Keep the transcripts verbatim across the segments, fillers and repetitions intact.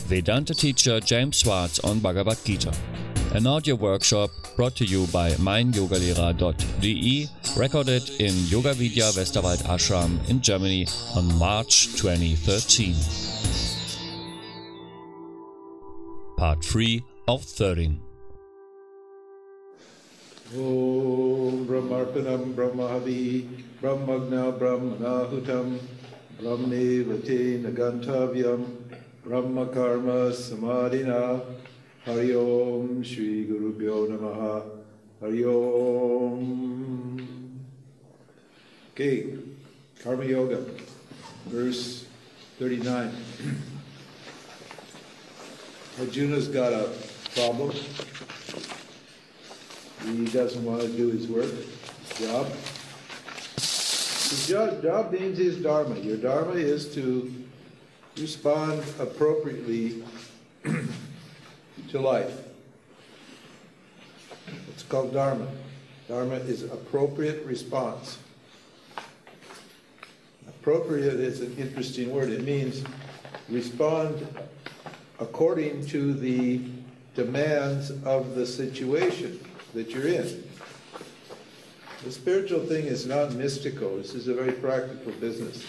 Vedanta teacher James Swartz on Bhagavad Gita. An audio workshop brought to you by mein yoga lehrer dot d e, recorded in Yoga Vidya Westerwald Ashram in Germany on March twenty thirteen. Part three of thirteen. Om Brahmarpanam Brahmavi Brahmagna Brahmanahutam Brahme Vate Nagantavyam Brahma Karma Samadhina Hari Om Shri Guru Bhyo Namaha Hari Om. Okay, Karma Yoga, verse thirty-nine. Arjuna's got a problem. He doesn't want to do his work, his job. His job, job means his dharma. Your dharma is to respond appropriately to life. It's called dharma. Dharma is appropriate response. Appropriate is an interesting word. It means respond according to the demands of the situation that you're in. The spiritual thing is not mystical. This is a very practical business.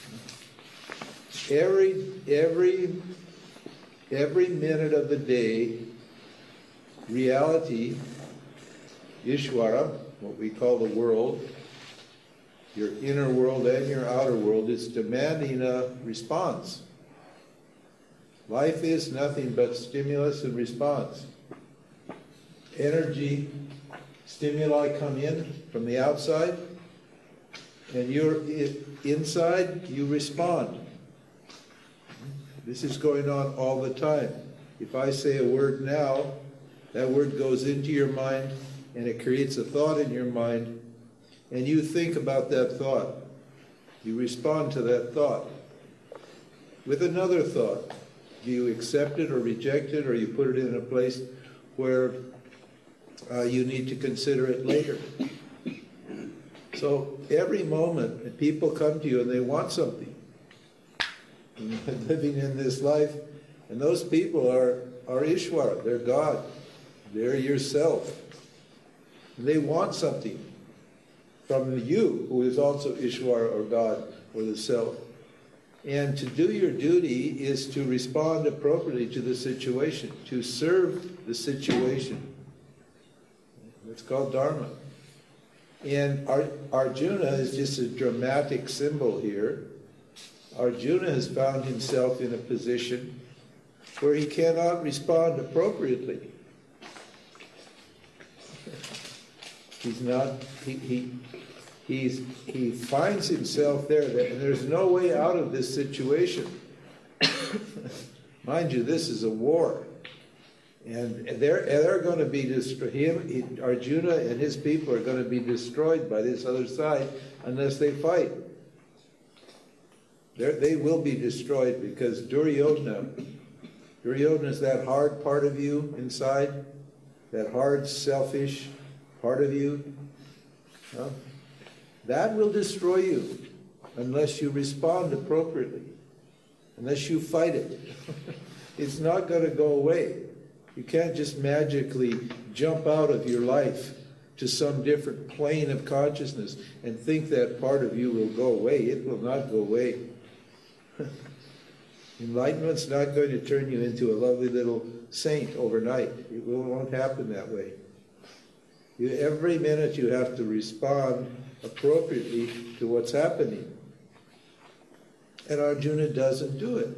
Every every every minute of the day, reality, Ishvara, what we call the world, your inner world and your outer world, is demanding a response. Life is nothing but stimulus and response. Energy, stimuli come in from the outside, and you're inside, you respond. This is going on all the time. If I say a word now, that word goes into your mind, and it creates a thought in your mind, and you think about that thought. You respond to that thought with another thought. Do you accept it or reject it, or you put it in a place where uh, you need to consider it later? So every moment, people come to you and they want something. Living in this life, and those people are, are Ishvara, they're God, they're yourself. And they want something from you, who is also Ishvara or God or the self. And to do your duty is to respond appropriately to the situation, to serve the situation. It's called Dharma. And Ar- Arjuna is just a dramatic symbol here. Arjuna has found himself in a position where he cannot respond appropriately. He's not, he, he, he's, he finds himself there, and there's no way out of this situation. Mind you, this is a war. And they're, they're going to be destroyed. Him, Arjuna and his people are going to be destroyed by this other side unless they fight. They're, they will be destroyed because Duryodhana, Duryodhana is that hard part of you inside, that hard, selfish part of you. Huh? That will destroy you unless you respond appropriately, unless you fight it. It's not going to go away. You can't just magically jump out of your life to some different plane of consciousness and think that part of you will go away. It will not go away. Enlightenment's not going to turn you into a lovely little saint overnight. It won't happen that way. You, every minute you have to respond appropriately to what's happening. And Arjuna doesn't do it.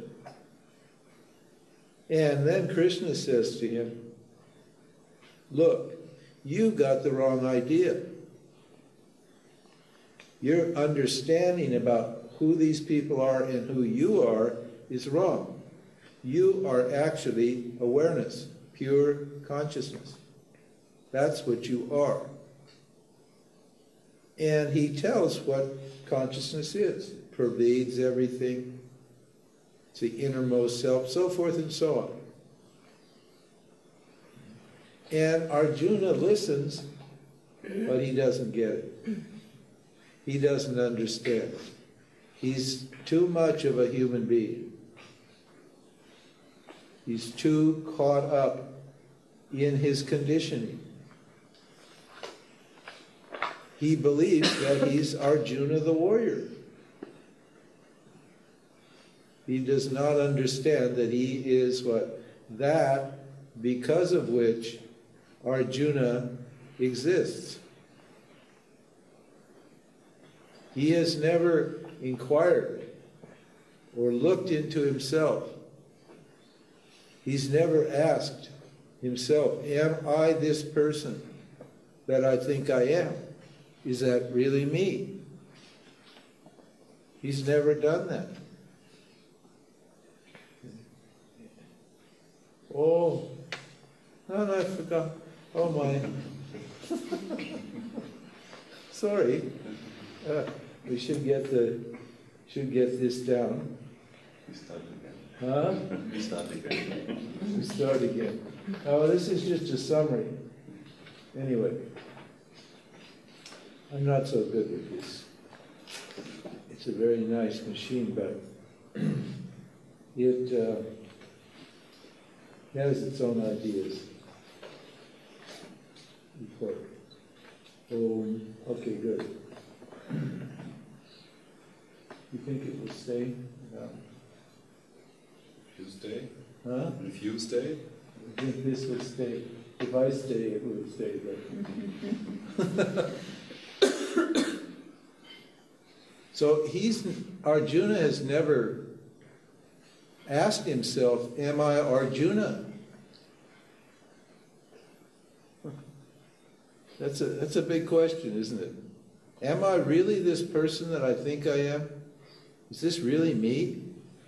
And then Krishna says to him, look, you got the wrong idea. Your understanding about who these people are and who you are is wrong. You are actually awareness, pure consciousness. That's what you are. And he tells what consciousness is. It pervades everything. It's the innermost self, so forth and so on. And Arjuna listens, but he doesn't get it. He doesn't understand. He's too much of a human being. He's too caught up in his conditioning. He believes that he's Arjuna the warrior. He does not understand that he is what? That because of which Arjuna exists. He has never inquired or looked into himself. He's never asked himself, am I this person that I think I am? Is that really me? He's never done that. Oh, no, no, I forgot. Oh my. Sorry. Uh, we should get the should get this down. We start again. Huh? We start again. We start again. Oh, this is just a summary. Anyway, I'm not so good with this. It's a very nice machine, but it uh, has its own ideas. Before. Um, okay, good. You think it will stay? No. If you stay? Huh? If you stay? I think this will stay. If I stay, it will stay. But so he's Arjuna has never asked himself, "Am I Arjuna?" That's a that's a big question, isn't it? Am I really this person that I think I am? Is this really me?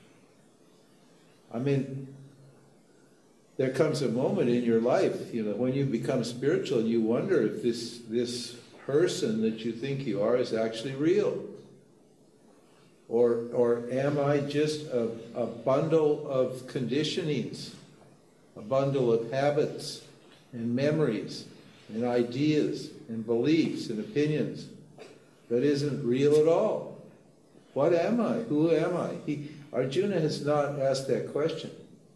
I mean, there comes a moment in your life, you know, when you become spiritual and you wonder if this this person that you think you are is actually real. Or or am I just a, a bundle of conditionings, a bundle of habits and memories and ideas and beliefs and opinions that isn't real at all? What am I? Who am I? He, Arjuna has not asked that question.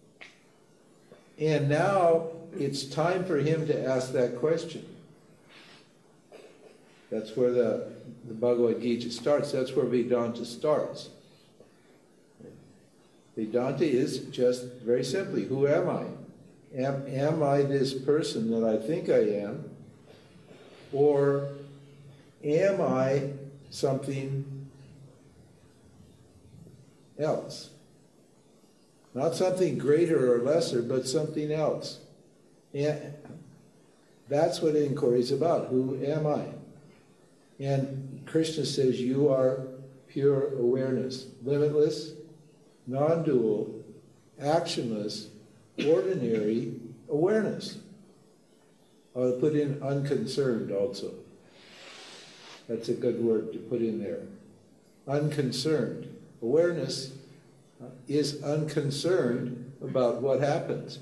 And now it's time for him to ask that question. That's where the, the Bhagavad Gita starts. That's where Vedanta starts. Vedanta is just very simply, who am I? Am, am I this person that I think I am? Or am I something else? Not something greater or lesser, but something else. And that's what inquiry is about. Who am I? And Krishna says you are pure awareness, limitless, non-dual, actionless, ordinary awareness. I'll put in unconcerned also. That's a good word to put in there. Unconcerned. Awareness is unconcerned about what happens.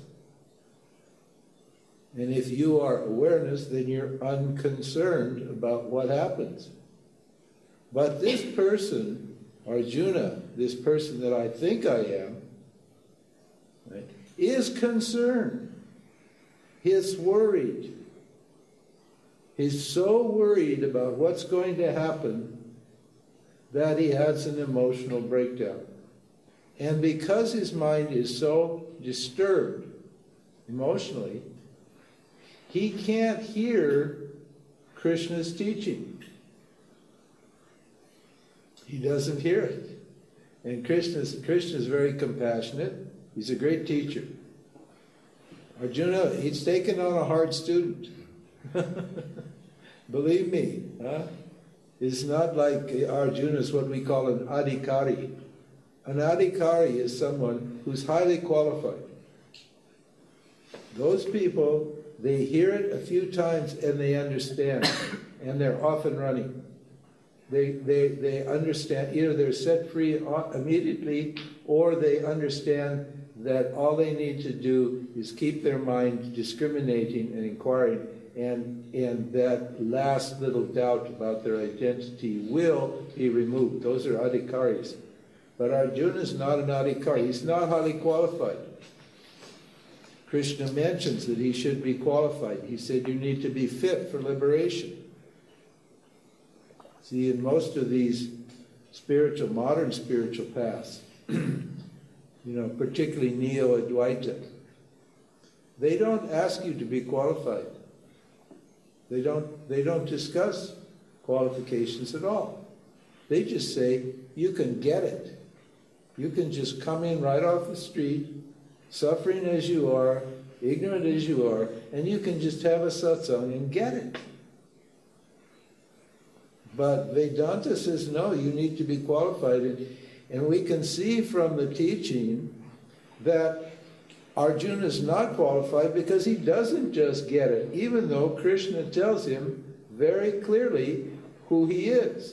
And if you are awareness, then you're unconcerned about what happens. But this person, Arjuna, this person that I think I am, right, is concerned. He's worried. He's so worried about what's going to happen that he has an emotional breakdown. And because his mind is so disturbed emotionally, he can't hear Krishna's teaching. He doesn't hear it. And Krishna's, Krishna's very compassionate. He's a great teacher. Arjuna, he's taken on a hard student. Believe me, huh? It's not like Arjuna is what we call an adhikari. An adhikari is someone who's highly qualified. Those people, they hear it a few times and they understand, and they're off and running. They, they, they understand, either they're set free immediately, or they understand that all they need to do is keep their mind discriminating and inquiring, and, and that last little doubt about their identity will be removed. Those are adhikaris. But Arjuna is not an adhikari. He's not highly qualified. Krishna mentions that he should be qualified. He said you need to be fit for liberation. See, in most of these spiritual, modern spiritual paths, you know, particularly Neo-Advaita, they don't ask you to be qualified. They don't, they don't discuss qualifications at all. They just say, you can get it. You can just come in right off the street, suffering as you are, ignorant as you are, and you can just have a satsang and get it. But Vedanta says, no, you need to be qualified. And, and we can see from the teaching that Arjuna is not qualified because he doesn't just get it, even though Krishna tells him very clearly who he is.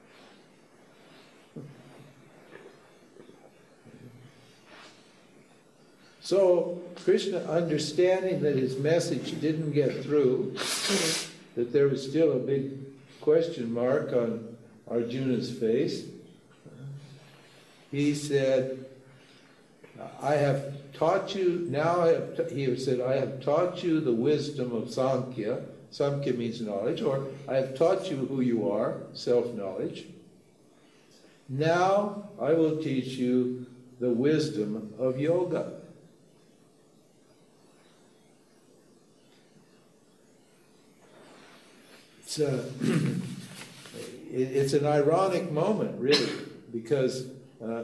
So Krishna, understanding that his message didn't get through, that there was still a big question mark on Arjuna's face, he said, I have taught you, now I have, he said, I have taught you the wisdom of Sankhya. Sankhya means knowledge, or I have taught you who you are, self-knowledge. Now I will teach you the wisdom of yoga. It's, a, it's an ironic moment, really, because uh,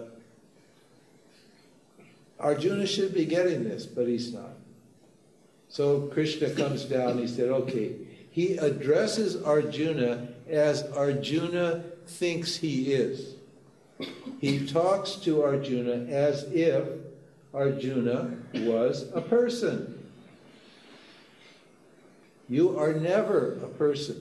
Arjuna should be getting this, but he's not. So Krishna comes down, he said, okay, he addresses Arjuna as Arjuna thinks he is. He talks to Arjuna as if Arjuna was a person. You are never a person.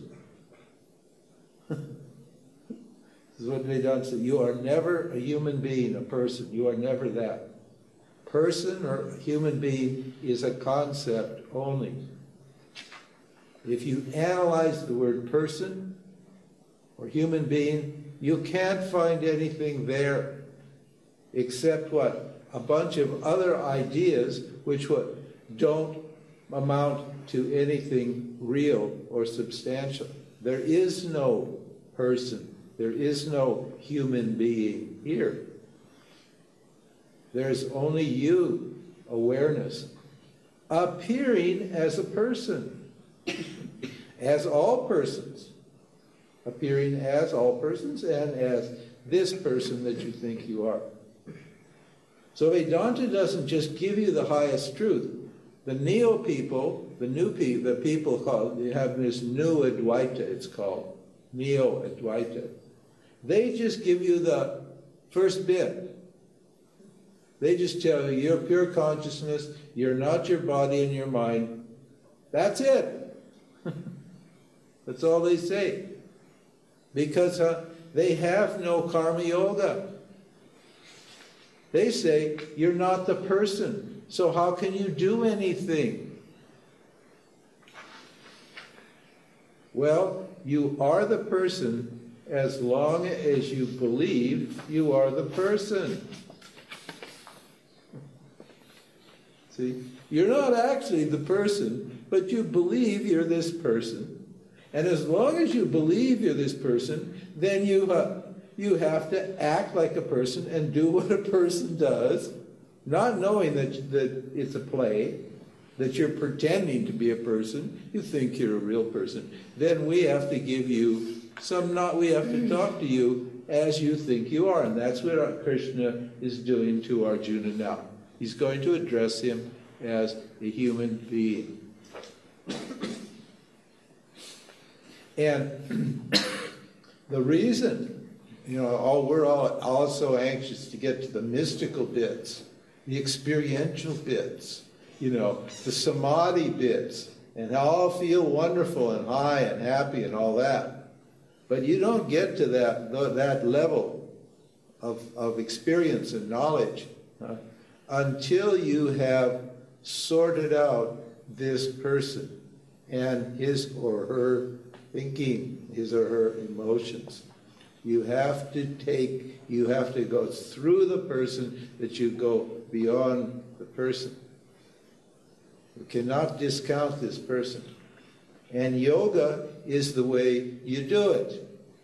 This is what Vedanta says. You are never a human being, a person. You are never that. Person or human being is a concept only. If you analyze the word person or human being, you can't find anything there except what? A bunch of other ideas which what? Don't amount to anything real or substantial. There is no person. There is no human being here. There's only you, awareness, appearing as a person, as all persons, appearing as all persons and as this person that you think you are. So Vedanta doesn't just give you the highest truth. The Neo people, the new people, the people called, you have this new Advaita, it's called, Neo Advaita. They just give you the first bit. They just tell you, you're pure consciousness, you're not your body and your mind. That's it. That's all they say. Because uh, they have no karma yoga. They say, you're not the person, so how can you do anything? Well, you are the person as long as you believe you are the person. See, you're not actually the person, but you believe you're this person. And as long as you believe you're this person, then you, uh, you have to act like a person and do what a person does, not knowing that, that it's a play, that you're pretending to be a person, you think you're a real person. Then we have to give you some, not, we have to talk to you as you think you are. And that's what Krishna is doing to Arjuna now. He's going to address him as a human being. And the reason, you know, all, we're all also anxious to get to the mystical bits, the experiential bits, you know, the samadhi bits, and how I'll feel wonderful and high and happy and all that. But you don't get to that, that level of, of experience and knowledge uh, until you have sorted out this person and his or her thinking, his or her emotions. You have to take, you have to go through the person that you go beyond the person. We cannot discount this person. And yoga is the way you do it.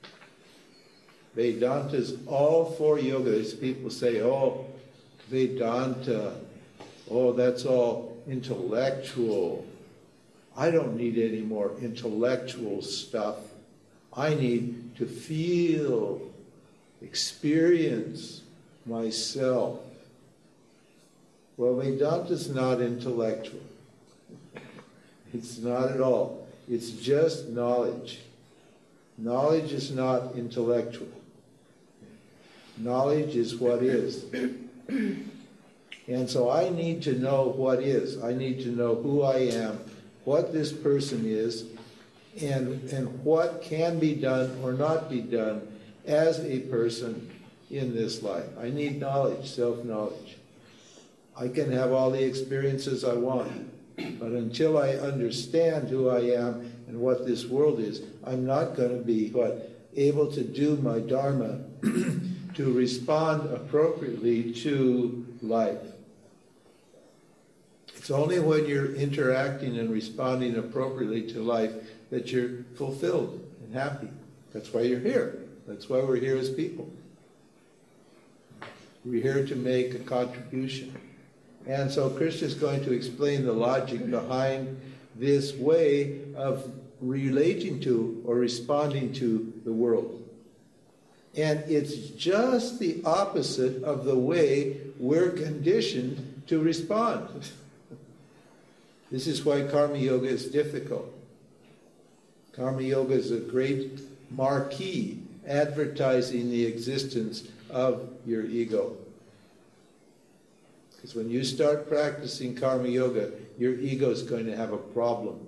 Vedanta is all for yoga. As people say, oh, Vedanta, oh, that's all intellectual. I don't need any more intellectual stuff. I need to feel, experience myself. Well, Vedanta is not intellectual. It's not at all. It's just knowledge. Knowledge is not intellectual. Knowledge is what is. And so I need to know what is. I need to know who I am, what this person is, and, and what can be done or not be done as a person in this life. I need knowledge, self-knowledge. I can have all the experiences I want, but until I understand who I am and what this world is, I'm not going to be, what, able to do my dharma to respond appropriately to life. It's only when you're interacting and responding appropriately to life that you're fulfilled and happy. That's why you're here. That's why we're here as people. We're here to make a contribution. And so Krishna is going to explain the logic behind this way of relating to or responding to the world. And it's just the opposite of the way we're conditioned to respond. This is why Karma Yoga is difficult. Karma Yoga is a great marquee advertising the existence of your ego. Because when you start practicing Karma Yoga, your ego is going to have a problem.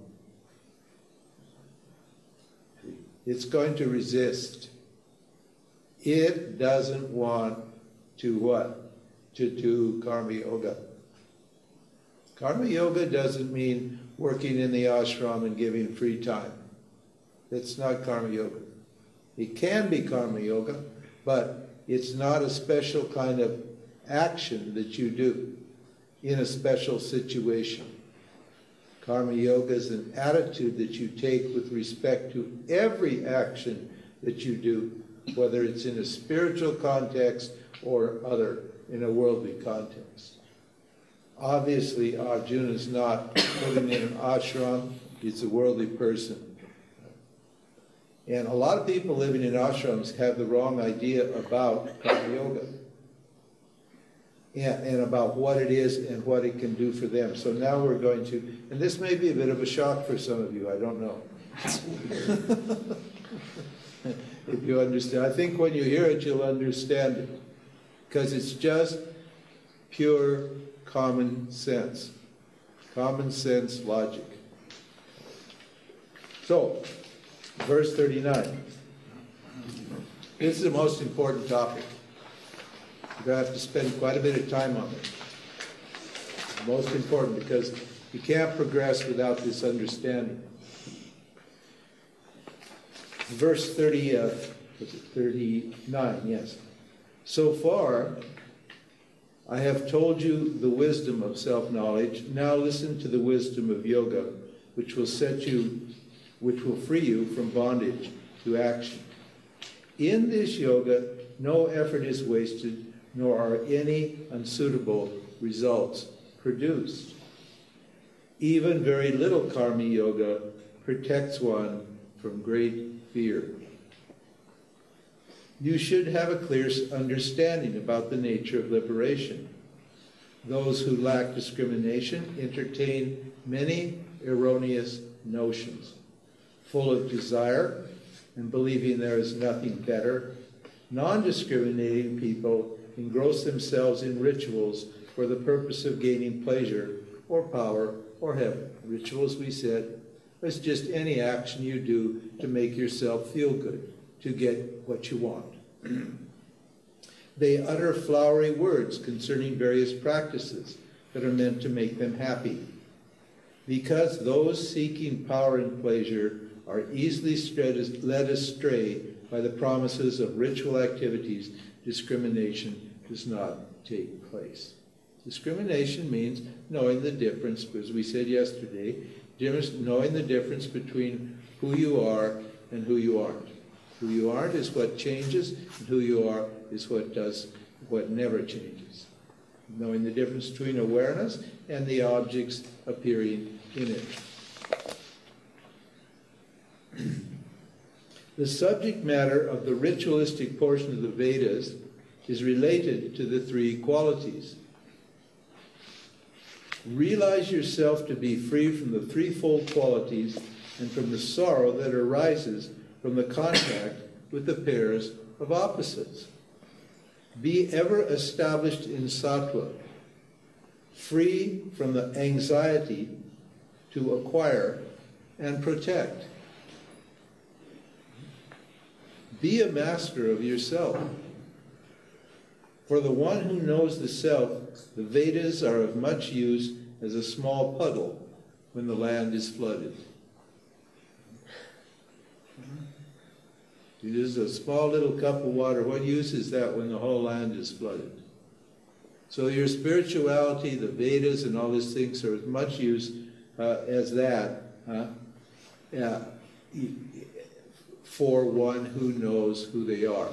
It's going to resist. It doesn't want to what? To do Karma Yoga. Karma Yoga doesn't mean working in the ashram and giving free time. That's not Karma Yoga. It can be Karma Yoga, but it's not a special kind of action that you do in a special situation. Karma Yoga is an attitude that you take with respect to every action that you do, whether it's in a spiritual context or other, in a worldly context. Obviously, Arjuna is not living in an ashram. He's a worldly person. And a lot of people living in ashrams have the wrong idea about Karma Yoga and, and about what it is and what it can do for them. So now we're going to, and this may be a bit of a shock for some of you, I don't know. If you understand. I think when you hear it, you'll understand it. Because it's just pure common sense. Common sense logic. So, verse thirty-nine. This is the most important topic. You're going to have to spend quite a bit of time on it. Most important, because you can't progress without this understanding. Verse thirty, uh, was it thirty-nine? Yes. So far, I have told you the wisdom of self-knowledge. Now listen to the wisdom of yoga, which will set you, which will free you from bondage to action. In this yoga, no effort is wasted, nor are any unsuitable results produced. Even very little karma yoga protects one from great fear. You should have a clear understanding about the nature of liberation. Those who lack discrimination entertain many erroneous notions. Full of desire and believing there is nothing better, non-discriminating people engross themselves in rituals for the purpose of gaining pleasure or power or heaven. Rituals, we said, is just any action you do to make yourself feel good, to get what you want. They utter flowery words concerning various practices that are meant to make them happy. Because those seeking power and pleasure are easily led astray by the promises of ritual activities, discrimination does not take place. Discrimination means knowing the difference, as we said yesterday, knowing the difference between who you are and who you aren't. Who you aren't is what changes, and who you are is what does, what never changes. Knowing the difference between awareness and the objects appearing in it. The subject matter of the ritualistic portion of the Vedas is related to the three qualities. Realize yourself to be free from the threefold qualities and from the sorrow that arises from the contact with the pairs of opposites. Be ever established in sattva, free from the anxiety to acquire and protect. Be a master of yourself. For the one who knows the self, the Vedas are of much use as a small puddle when the land is flooded. It is a small little cup of water. What use is that when the whole land is flooded? So your spirituality, the Vedas, and all these things are as much use uh, as that uh, uh, for one who knows who they are.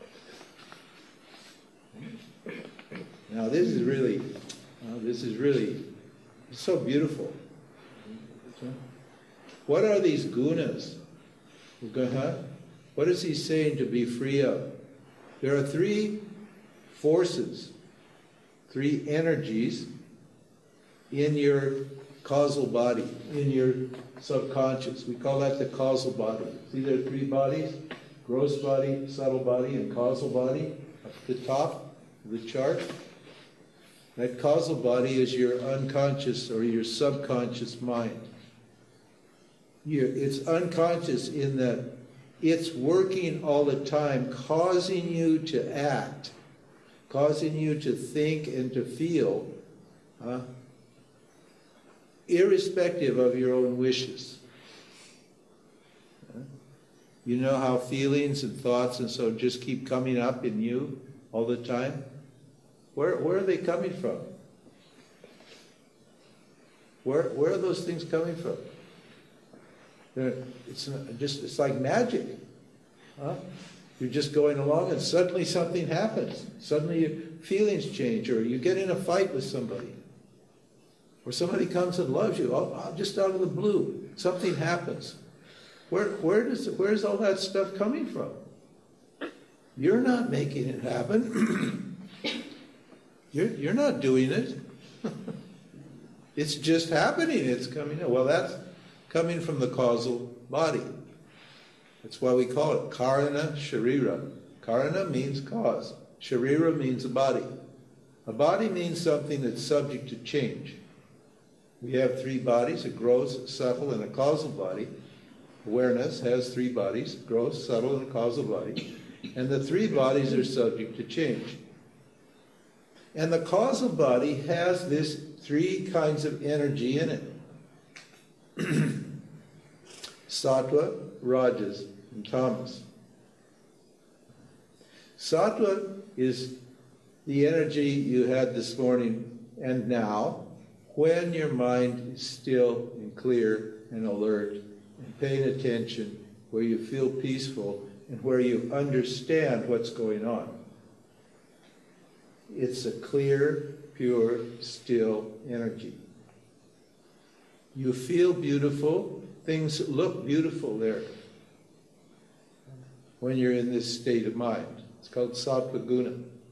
Now this is really, uh, this is really so beautiful. What are these gunas? What is he saying to be free of? There are three forces, three energies in your causal body, in your subconscious. We call that the causal body. See, there are three bodies: gross body, subtle body, and causal body. Up at the top of the chart. That causal body is your unconscious or your subconscious mind. You're, it's unconscious in that it's working all the time, causing you to act, causing you to think and to feel, uh, irrespective of your own wishes. Uh, you know how feelings and thoughts and so just keep coming up in you all the time? Where, where are they coming from? Where, where are those things coming from? They're, it's just it's like magic. Huh? You're just going along and suddenly something happens. Suddenly your feelings change, or you get in a fight with somebody. Or somebody comes and loves you, oh, just out of the blue. Something happens. Where, where does, where's all that stuff coming from? You're not making it happen. You're, you're not doing it. It's just happening. It's coming in. Well, that's coming from the causal body. That's why we call it Karana Sharira. Karana means cause. Sharira means a body. A body means something that's subject to change. We have three bodies, a gross, a subtle, and a causal body. Awareness has three bodies, gross, subtle, and a causal body. And the three bodies are subject to change. And the causal body has this three kinds of energy in it. Sattva, Rajas, and Tamas. Sattva is the energy you had this morning and now, when your mind is still and clear and alert and paying attention, where you feel peaceful and where you understand what's going on. It's a clear, pure, still energy. You feel beautiful. Things look beautiful there when you're in this state of mind. It's called sattva guna.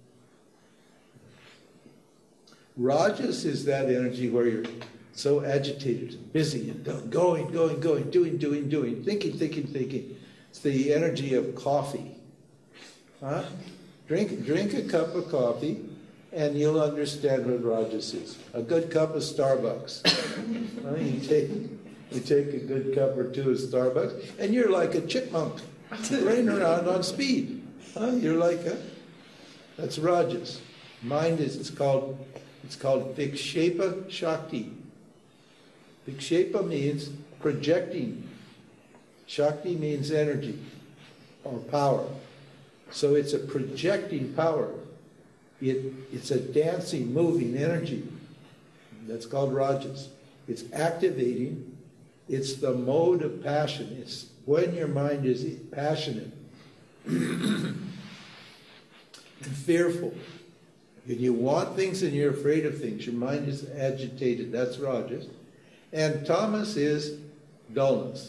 Rajas is that energy where you're so agitated and busy and going, going, going, doing, doing, doing, thinking, thinking, thinking. It's the energy of coffee. Huh? Drink, drink a cup of coffee and you'll understand what Rajas is. A good cup of Starbucks. Huh? You take, you take a good cup or two of Starbucks and you're like a chipmunk running around on speed. Huh? You're like a, that's Rajas. Mind is, it's called, it's called Vikshepa Shakti. Vikshepa means projecting. Shakti means energy or power. So it's a projecting power. It, it's a dancing, moving energy. That's called rajas. It's activating. It's the mode of passion. It's when your mind is passionate and fearful. And you want things and you're afraid of things. Your mind is agitated. That's rajas. And tamas is dullness.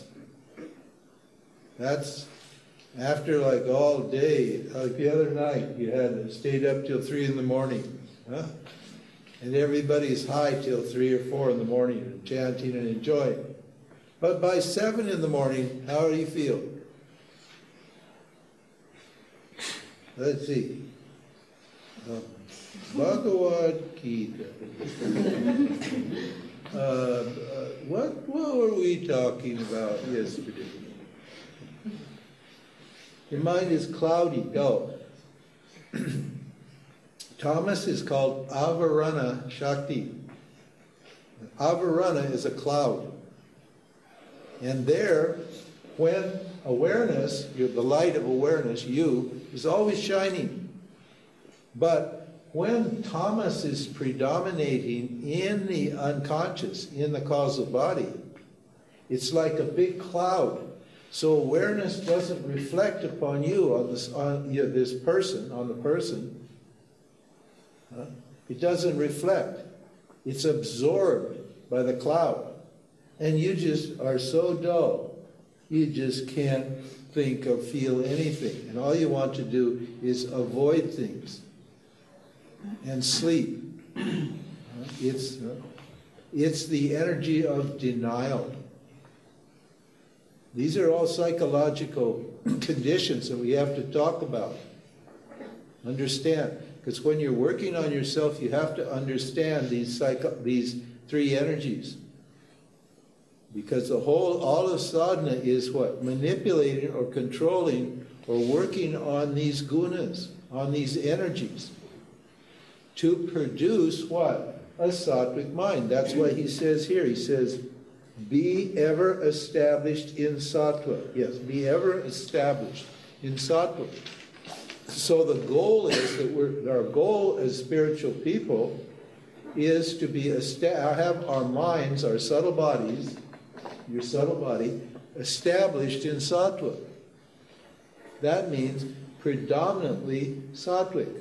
That's after like all day, like the other night, you had stayed up till three in the morning, huh? And everybody's high till three or four in the morning and chanting and enjoying. But by seven in the morning, how do you feel? Let's see. Uh, Bhagavad Gita. uh, uh, what, what were we talking about yesterday? Your mind is cloudy, dull. Tamas is called Avarana Shakti. Avarana is a cloud. And there, when awareness, the light of awareness, you, is always shining. But when tamas is predominating in the unconscious, in the causal body, it's like a big cloud. So awareness doesn't reflect upon you, on this, on you know, this person, on the person. Huh? It doesn't reflect. It's absorbed by the cloud. And you just are so dull, you just can't think or feel anything. And all you want to do is avoid things and sleep. It's, it's the energy of denial. These are all psychological conditions that we have to talk about. Understand. Because when you're working on yourself, you have to understand these, psycho these three energies. Because the whole, all of sadhana is what? Manipulating or controlling or working on these gunas, on these energies, to produce what? A sattvic mind. That's why he says here, he says, be ever established in sattva. Yes, be ever established in sattva. So the goal is that we're, our goal as spiritual people is to be have our minds, our subtle bodies, your subtle body, established in sattva. That means predominantly sattvic.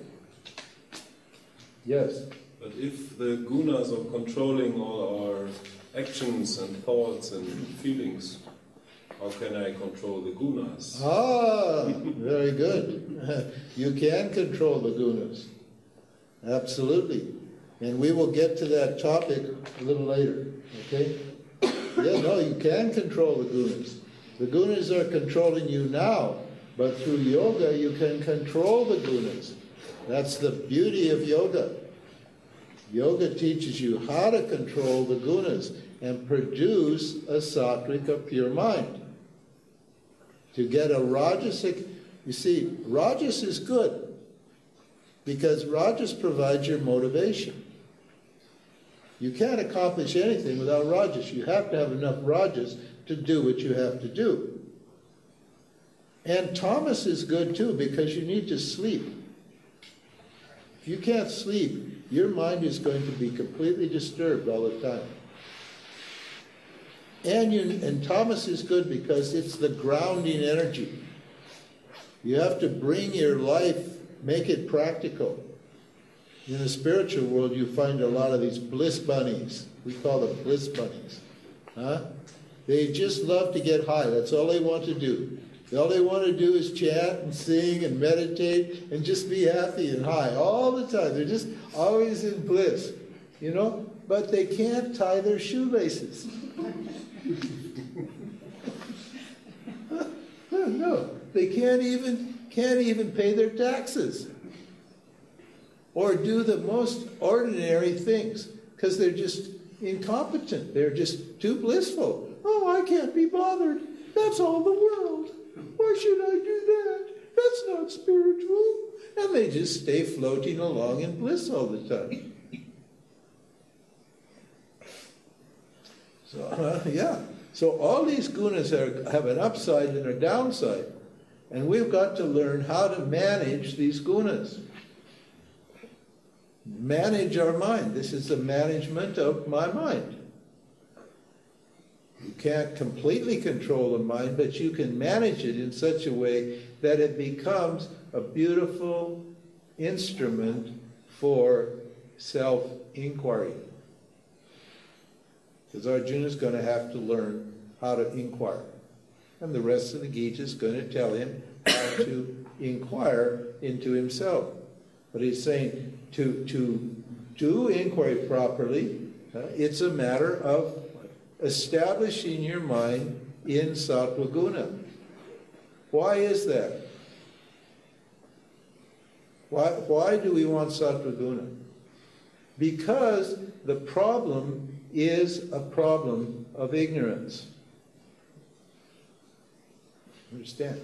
Yes? But if the gunas are controlling all our actions and thoughts and feelings, how can I control the gunas? Ah, very good. You can control the gunas. Absolutely. And we will get to that topic a little later. Okay? Yeah, no, you can control the gunas. The gunas are controlling you now, but through yoga you can control the gunas. That's the beauty of yoga. Yoga teaches you how to control the gunas and produce a sattvic, a pure mind. To get a rajasic, you see, rajas is good because rajas provides your motivation. You can't accomplish anything without rajas. You have to have enough rajas to do what you have to do. And tamas is good too because you need to sleep. If you can't sleep, your mind is going to be completely disturbed all the time. And, you, and tamas is good because it's the grounding energy. You have to bring your life, make it practical. In the spiritual world, you find a lot of these bliss bunnies. We call them bliss bunnies. Huh? They just love to get high. That's all they want to do. All they want to do is chant and sing and meditate and just be happy and high all the time. They're just always in bliss, you know? But they can't tie their shoelaces. No, they can't even, can't even pay their taxes or do the most ordinary things because they're just incompetent. They're just too blissful. Oh, I can't be bothered. That's all the world. Why should I do that? That's not spiritual. And they just stay floating along in bliss all the time. So, uh, yeah. So all these gunas are, have an upside and a downside. And we've got to learn how to manage these gunas. manage our mind. This is the management of my mind. You can't completely control the mind, but you can manage it in such a way that it becomes a beautiful instrument for self-inquiry. Because Arjuna is going to have to learn how to inquire. And the rest of the Gita is going to tell him how to inquire into himself. But he's saying to, to do inquiry properly, uh, it's a matter of establishing your mind in Sattva Guna. Why is that? Why, why do we want Sattva Guna? Because the problem is a problem of ignorance. Understand?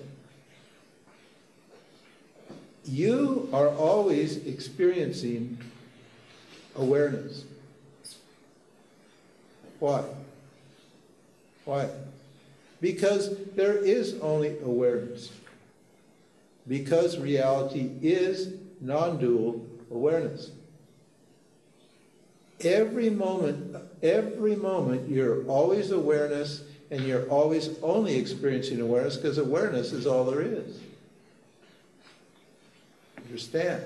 You are always experiencing awareness. Why? Why? Because there is only awareness. Because reality is non-dual awareness. Every moment, every moment, you're always awareness, and you're always only experiencing awareness, because awareness is all there is. Understand?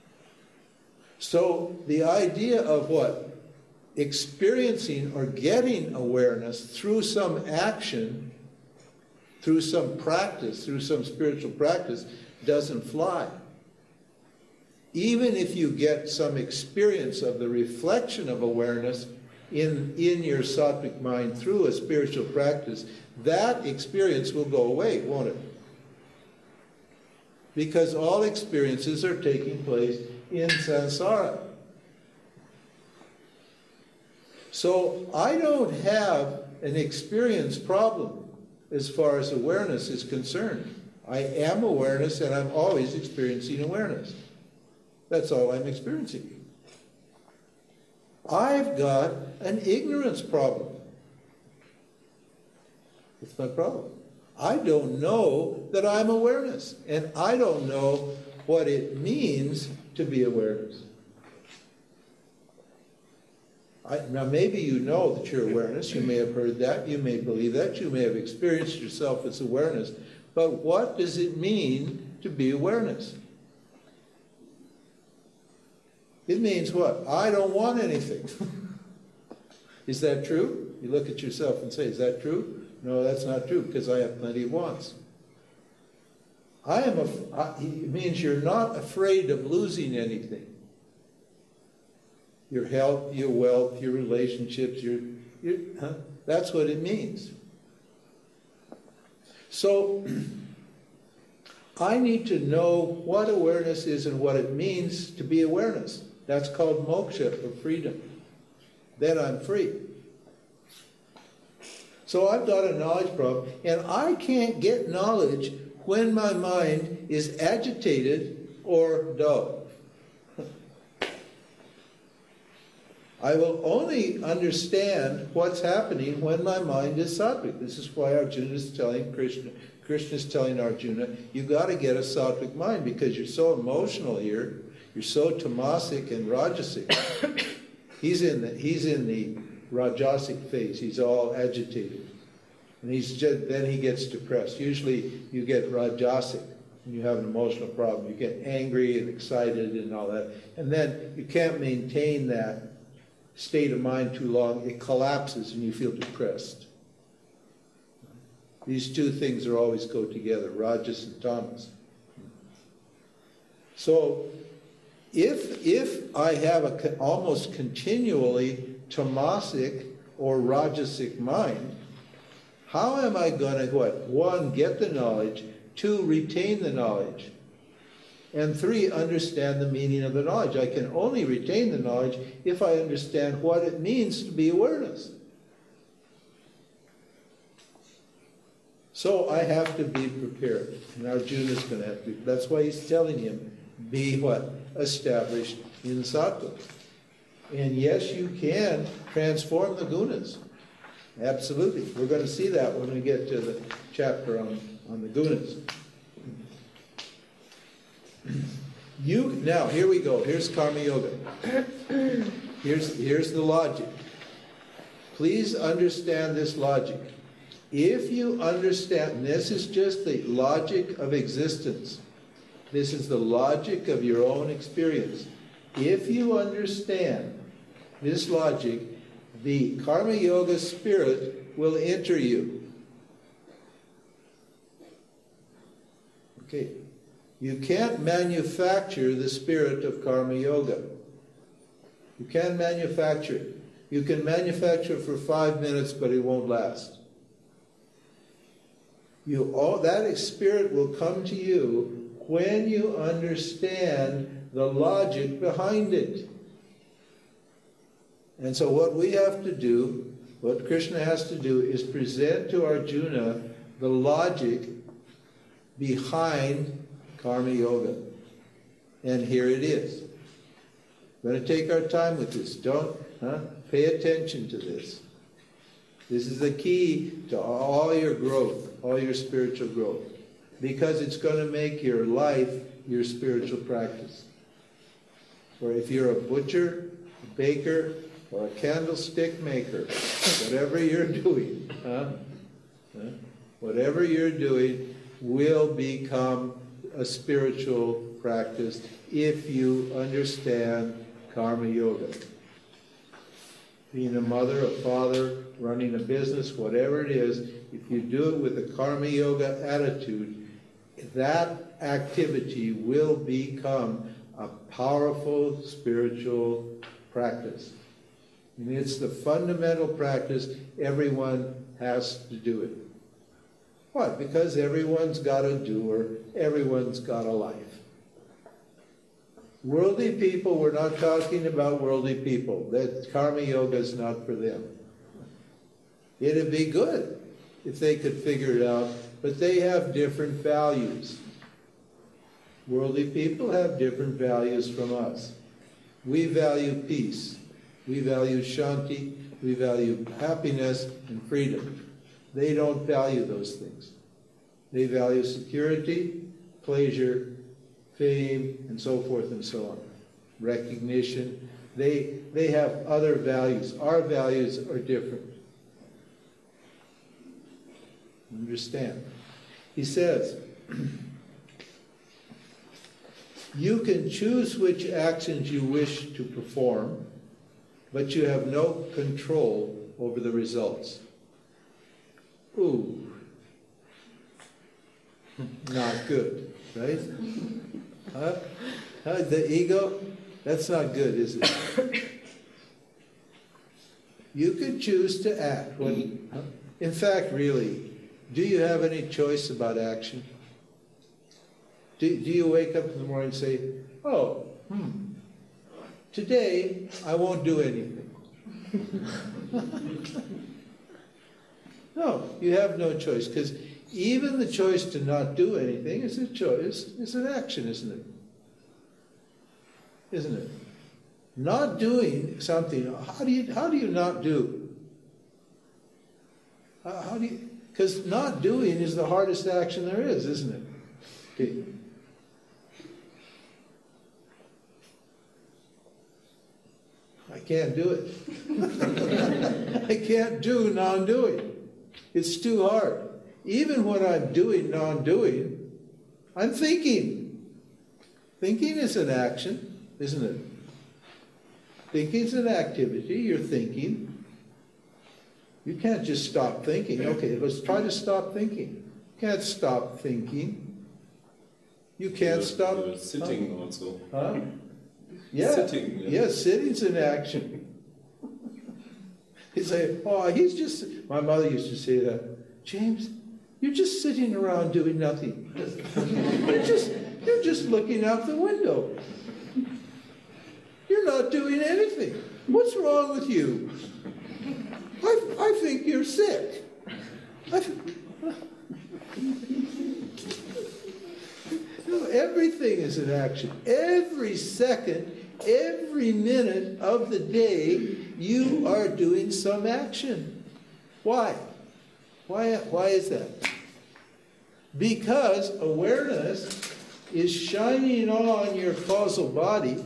So the idea of what? Experiencing or getting awareness through some action, through some practice, through some spiritual practice, doesn't fly. Even if you get some experience of the reflection of awareness in, in your sattvic mind through a spiritual practice, that experience will go away, won't it? Because all experiences are taking place in samsara. So I don't have an experience problem as far as awareness is concerned. I am awareness, and I'm always experiencing awareness. That's all I'm experiencing. I've got an ignorance problem. It's my problem. I don't know that I'm awareness, and I don't know what it means to be awareness. I, now, maybe you know that you're awareness. You may have heard that. You may believe that. You may have experienced yourself as awareness. But what does it mean to be awareness? It means what? I don't want anything. Is that true? You look at yourself and say, is that true? No, that's not true, because I have plenty of wants. I am. A, I, it means you're not afraid of losing anything. Your health, your wealth, your relationships, your, your huh? That's what it means. So, I need to know what awareness is and what it means to be awareness. That's called moksha, or freedom. Then I'm free. So I've got a knowledge problem, and I can't get knowledge when my mind is agitated or dull. I will only understand what's happening when my mind is sattvic. This is why Arjuna is telling Krishna, Krishna is telling Arjuna, you've got to get a sattvic mind, because you're so emotional here. You're so tamasic and rajasic. he's in the he's in the rajasic phase. He's all agitated, and he's just, then he gets depressed. Usually, you get rajasic when you have an emotional problem. You get angry and excited and all that, and then you can't maintain that state of mind too long. It collapses, and you feel depressed. These two things are always go together: rajas and tamas. So, If, if I have a almost continually tamasic or rajasic mind, how am I going to, what? One, get the knowledge. Two, retain the knowledge. And three, understand the meaning of the knowledge. I can only retain the knowledge if I understand what it means to be awareness. So I have to be prepared. And Arjuna's going to have to be. That's why he's telling him, be what? Established in sattva. And yes, you can transform the gunas. Absolutely. We're going to see that when we get to the chapter on, on the gunas. You, now, here we go. Here's Karma Yoga. Here's, here's the logic. Please understand this logic. If you understand, and this is just the logic of existence. This is the logic of your own experience. If you understand this logic, the Karma Yoga spirit will enter you. Okay. You can't manufacture the spirit of Karma Yoga. You can't manufacture it. You can manufacture it for five minutes, but it won't last. You, all, that spirit will come to you when you understand the logic behind it. And so what we have to do, what Krishna has to do, is present to Arjuna the logic behind Karma Yoga. And here it is. We're going to take our time with this. Don't huh? Pay attention to this. This is the key to all your growth, all your spiritual growth. Because it's going to make your life your spiritual practice. Or if you're a butcher, a baker, or a candlestick maker, whatever you're doing, huh? Huh? whatever you're doing will become a spiritual practice if you understand Karma Yoga. Being a mother, a father, running a business, whatever it is, if you do it with a Karma Yoga attitude, that activity will become a powerful spiritual practice. And it's the fundamental practice. Everyone has to do it. Why? Because everyone's got a doer, everyone's got a life. Worldly people, we're not talking about worldly people. That Karma Yoga is not for them. It'd be good if they could figure it out, but they have different values. Worldly people have different values from us. We value peace. We value shanti. We value happiness and freedom. They don't value those things. They value security, pleasure, fame, and so forth and so on. Recognition. They, they have other values. Our values are different. Understand? He says, you can choose which actions you wish to perform, but you have no control over the results. Ooh. Not good, right? Huh? Huh? The ego? That's not good, is it? You can choose to act. When, huh? In fact, really, do you have any choice about action? Do, do you wake up in the morning and say, oh, hmm, today I won't do anything? No, you have no choice, because even the choice to not do anything is a choice, it's an action, isn't it? Isn't it? Not doing something, how do you, how do you not do? How, how do you, because not doing is the hardest action there is, isn't it? Okay. I can't do it. I can't do non-doing. It's too hard. Even when I'm doing non-doing, I'm thinking. Thinking is an action, isn't it? Thinking is an activity. You're thinking. You can't just stop thinking. Okay, let's try to stop thinking. You can't stop thinking. You can't You're, stop... You're sitting huh? also. Huh? Yeah. Sitting. Yeah. Yeah, sitting's an action. He'd say, oh, he's just... My mother used to say that. James, you're just sitting around doing nothing. You're just, you're just looking out the window. You're not doing anything. What's wrong with you? I, I think you're sick. I, no, everything is an action. Every second, every minute of the day, you are doing some action. Why? Why, why is that? Because awareness is shining on your causal body,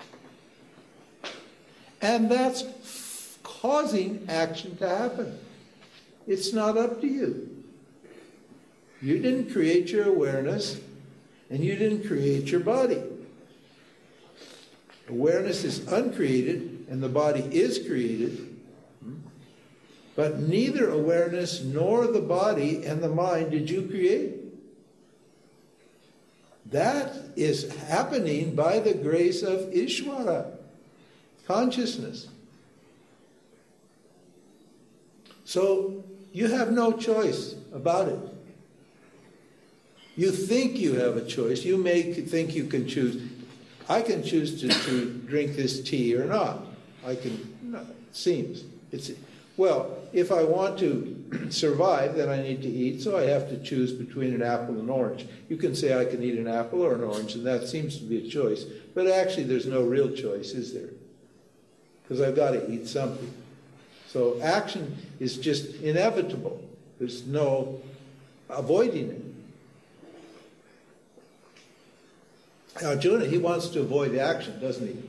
and that's causing action to happen. It's not up to you. You didn't create your awareness, and you didn't create your body. Awareness is uncreated, and the body is created. But neither awareness nor the body and the mind did you create. That is happening by the grace of Ishvara, consciousness. So you have no choice about it. You think you have a choice. You may think you can choose. I can choose to, to drink this tea or not. I can, no, it seems. It's, well, if I want to survive, then I need to eat, so I have to choose between an apple and an orange. You can say I can eat an apple or an orange, and that seems to be a choice. But actually, there's no real choice, is there? Because I've got to eat something. So action is just inevitable. There's no avoiding it. Arjuna, he wants to avoid action, doesn't he?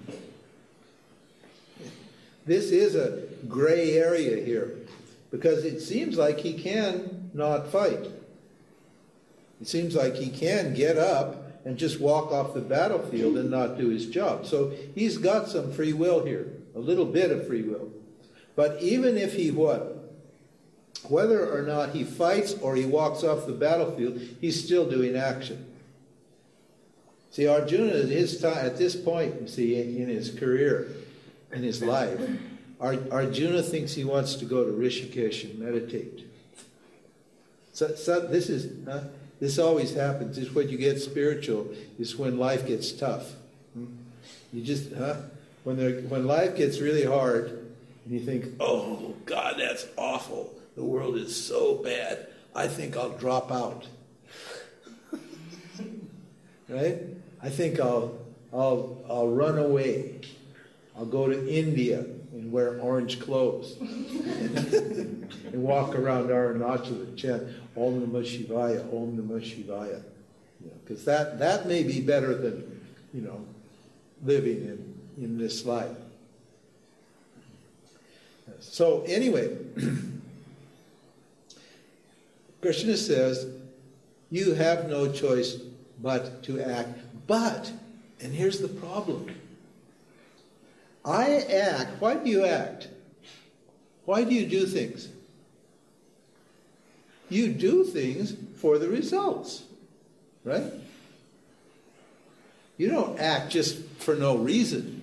This is a gray area here, because it seems like he can not fight. It seems like he can get up and just walk off the battlefield and not do his job. So he's got some free will here, a little bit of free will. But even if he what? Whether or not he fights or he walks off the battlefield, he's still doing action. See, Arjuna at his time, at this point, you see, in his career, in his life, Arjuna thinks he wants to go to Rishikesh and meditate. So, so this is huh? this always happens. This is when you get spiritual. Is when life gets tough. You just huh? when there when life gets really hard, and you think, "Oh God, that's awful. The world is so bad. I think I'll drop out." Right? I think I'll I'll I'll run away. I'll go to India and wear orange clothes and walk around Arunachala and chant Om Namah Shivaya, Om Namah Shivaya. Because you know, that, that may be better than, you know, living in, in this life. So anyway, Krishna says, you have no choice but to act. But, and here's the problem. I act. Why do you act? Why do you do things? You do things for the results, right? You don't act just for no reason.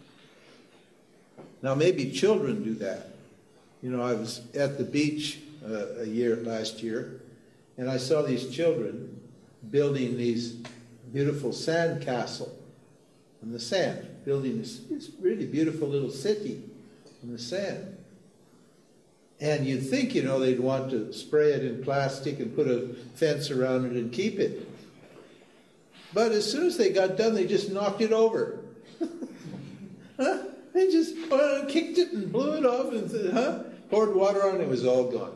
Now, maybe children do that. You know, I was at the beach uh, a year last year, and I saw these children building these beautiful sand castle in the sand, building this, this really beautiful little city in the sand. And you'd think, you know, they'd want to spray it in plastic and put a fence around it and keep it. But as soon as they got done, they just knocked it over. Huh? They just uh, kicked it and blew it off and huh? poured water on it. It was all gone.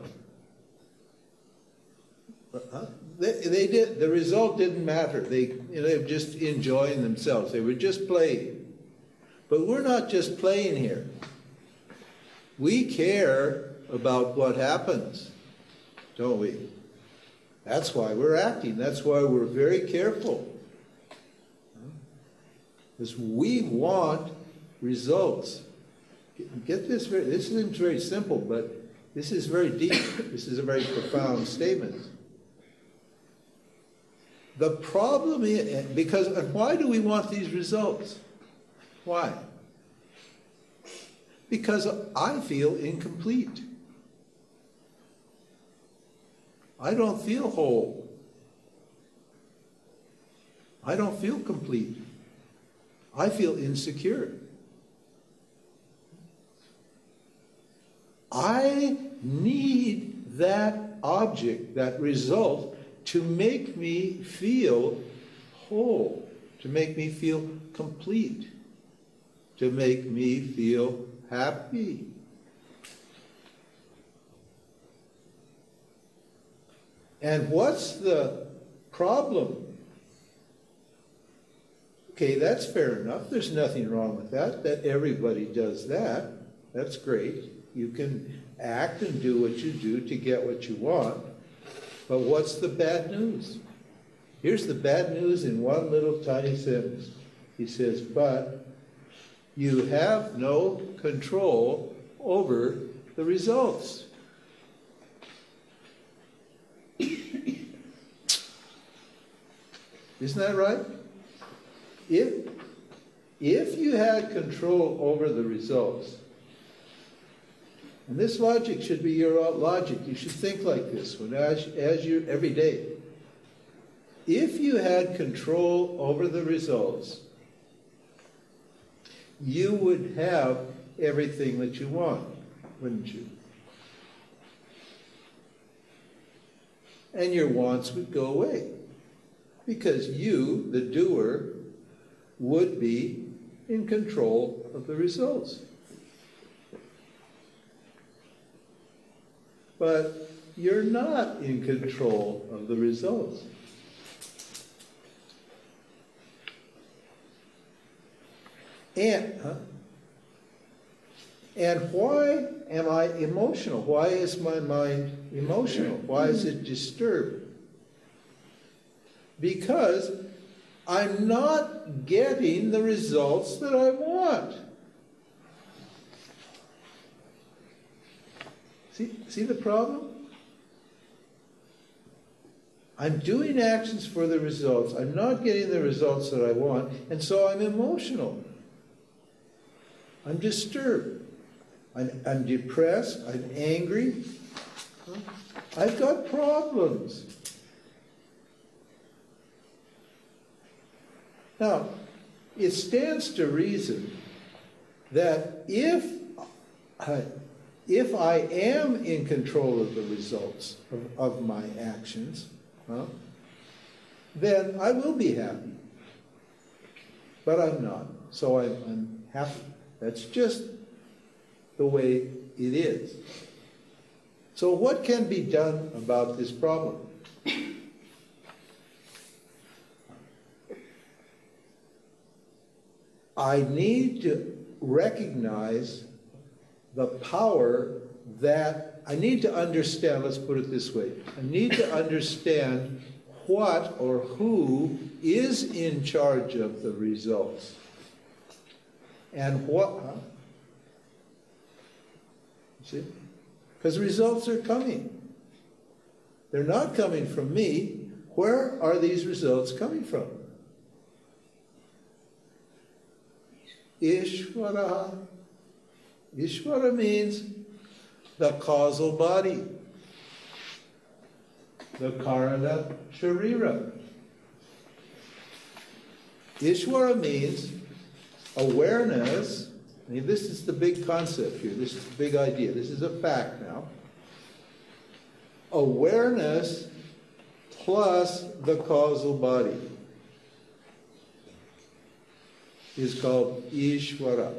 Huh? They, they did. The result didn't matter. They, you know, they were just enjoying themselves. They were just playing. But we're not just playing here. We care about what happens, don't we? That's why we're acting. That's why we're very careful. Because we want results. Get this, very, this seems very simple, but this is very deep. This is a very profound statement. The problem is, because, and why do we want these results? Why? Because I feel incomplete. I don't feel whole. I don't feel complete. I feel insecure. I need that object, that result, to make me feel whole, to make me feel complete, to make me feel happy. And what's the problem? Okay, that's fair enough. There's nothing wrong with that, that everybody does that. That's great. You can act and do what you do to get what you want. But what's the bad news? Here's the bad news in one little tiny sentence. He says, but you have no control over the results. Isn't that right? If, if you had control over the results, and this logic should be your logic, you should think like this when as, as you every day. If you had control over the results, you would have everything that you want, wouldn't you? And your wants would go away, because you, the doer, would be in control of the results. But you're not in control of the results. And, huh? And why am I emotional? Why is my mind emotional? Why is it disturbed? Because I'm not getting the results that I want. See, see the problem? I'm doing actions for the results. I'm not getting the results that I want, and so I'm emotional. I'm disturbed. I'm, I'm depressed. I'm angry. I've got problems. Now, it stands to reason that if I, if I am in control of the results of, of my actions, huh, then I will be happy. But I'm not, so I'm, I'm happy. That's just the way it is. So what can be done about this problem? I need to recognize the power that, I need to understand, let's put it this way, I need to understand what or who is in charge of the results. And what, huh? See? Because results are coming. They're not coming from me. Where are these results coming from? Ishvara. Ishvara means the causal body, the karana sharira. Ishvara means awareness. I mean, this is the big concept here. This is the big idea. This is a fact now. Awareness plus the causal body is called Ishvara.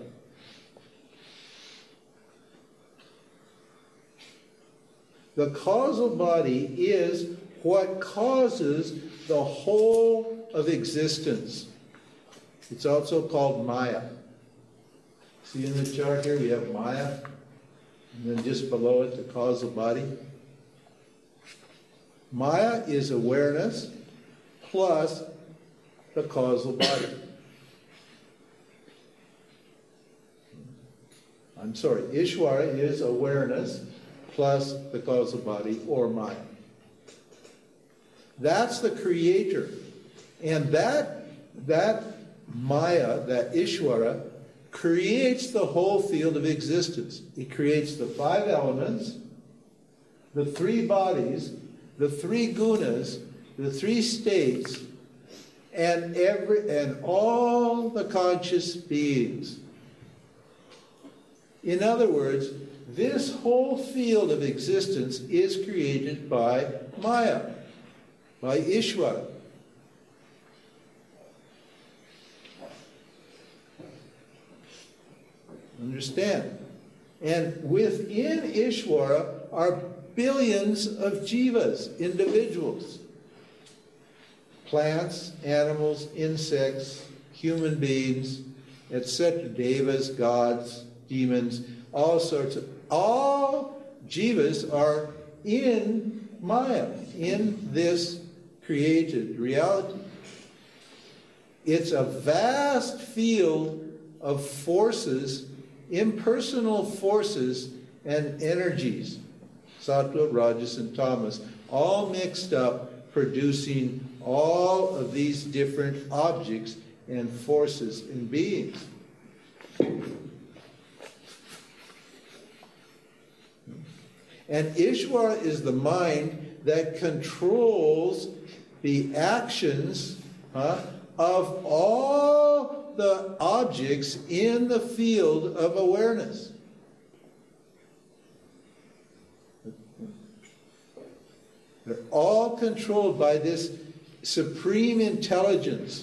The causal body is what causes the whole of existence. It's also called Maya. See in the chart here, we have Maya, and then just below it, the causal body. Maya is awareness plus the causal body. I'm sorry, Ishvara is awareness plus the causal body, or Maya. That's the creator. And that, that Maya, that Ishvara, creates the whole field of existence. It creates the five elements, the three bodies, the three gunas, the three states, and every and all the conscious beings. In other words, this whole field of existence is created by Maya, by Ishvara. Understand? And within Ishvara are billions of jivas, individuals. Plants, animals, insects, human beings, et cetera, devas, gods, demons, all sorts of, all jivas are in Maya, in this created reality. It's a vast field of forces, impersonal forces and energies, sattva, rajas, and tamas, all mixed up, producing all of these different objects and forces and beings. And Ishvara is the mind that controls the actions huh, of all the objects in the field of awareness. They're all controlled by this supreme intelligence.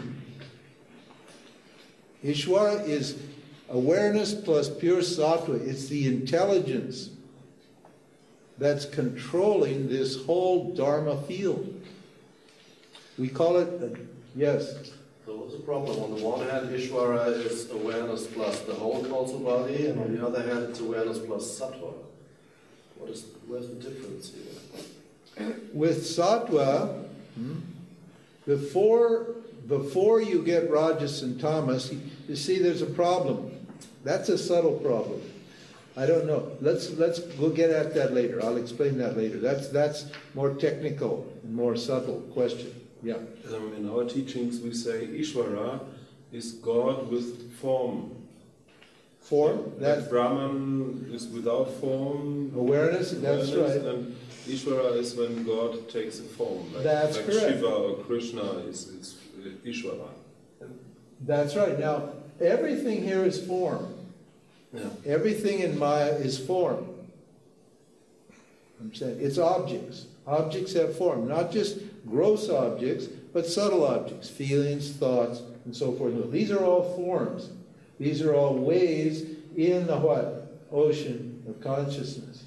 Ishvara is awareness plus pure sattva. It's the intelligence that's controlling this whole Dharma field. We call it, a, yes? So what's the problem? On the one hand, Ishvara is awareness plus the whole causal body, and on the other hand, it's awareness plus sattva. What is, where's the difference here? With sattva, hmm, before, before you get rajas and tamas, you, you see there's a problem. That's a subtle problem. I don't know. Let's let's we'll get at that later. I'll explain that later. That's that's more technical and more subtle question. Yeah. Um, in our teachings, we say Ishvara is God with form. Form. That's That Brahman is without form. Awareness. That's awareness, right. And Ishvara is when God takes a form. Like, That's like correct. Shiva or Krishna is, is Ishvara. That's right. Now everything here is form. Yeah. Everything in Maya is form. I'm saying it's objects. Objects have form, not just gross objects, but subtle objects, feelings, thoughts, and so forth. These are all forms. These are all waves in the what? Ocean of consciousness.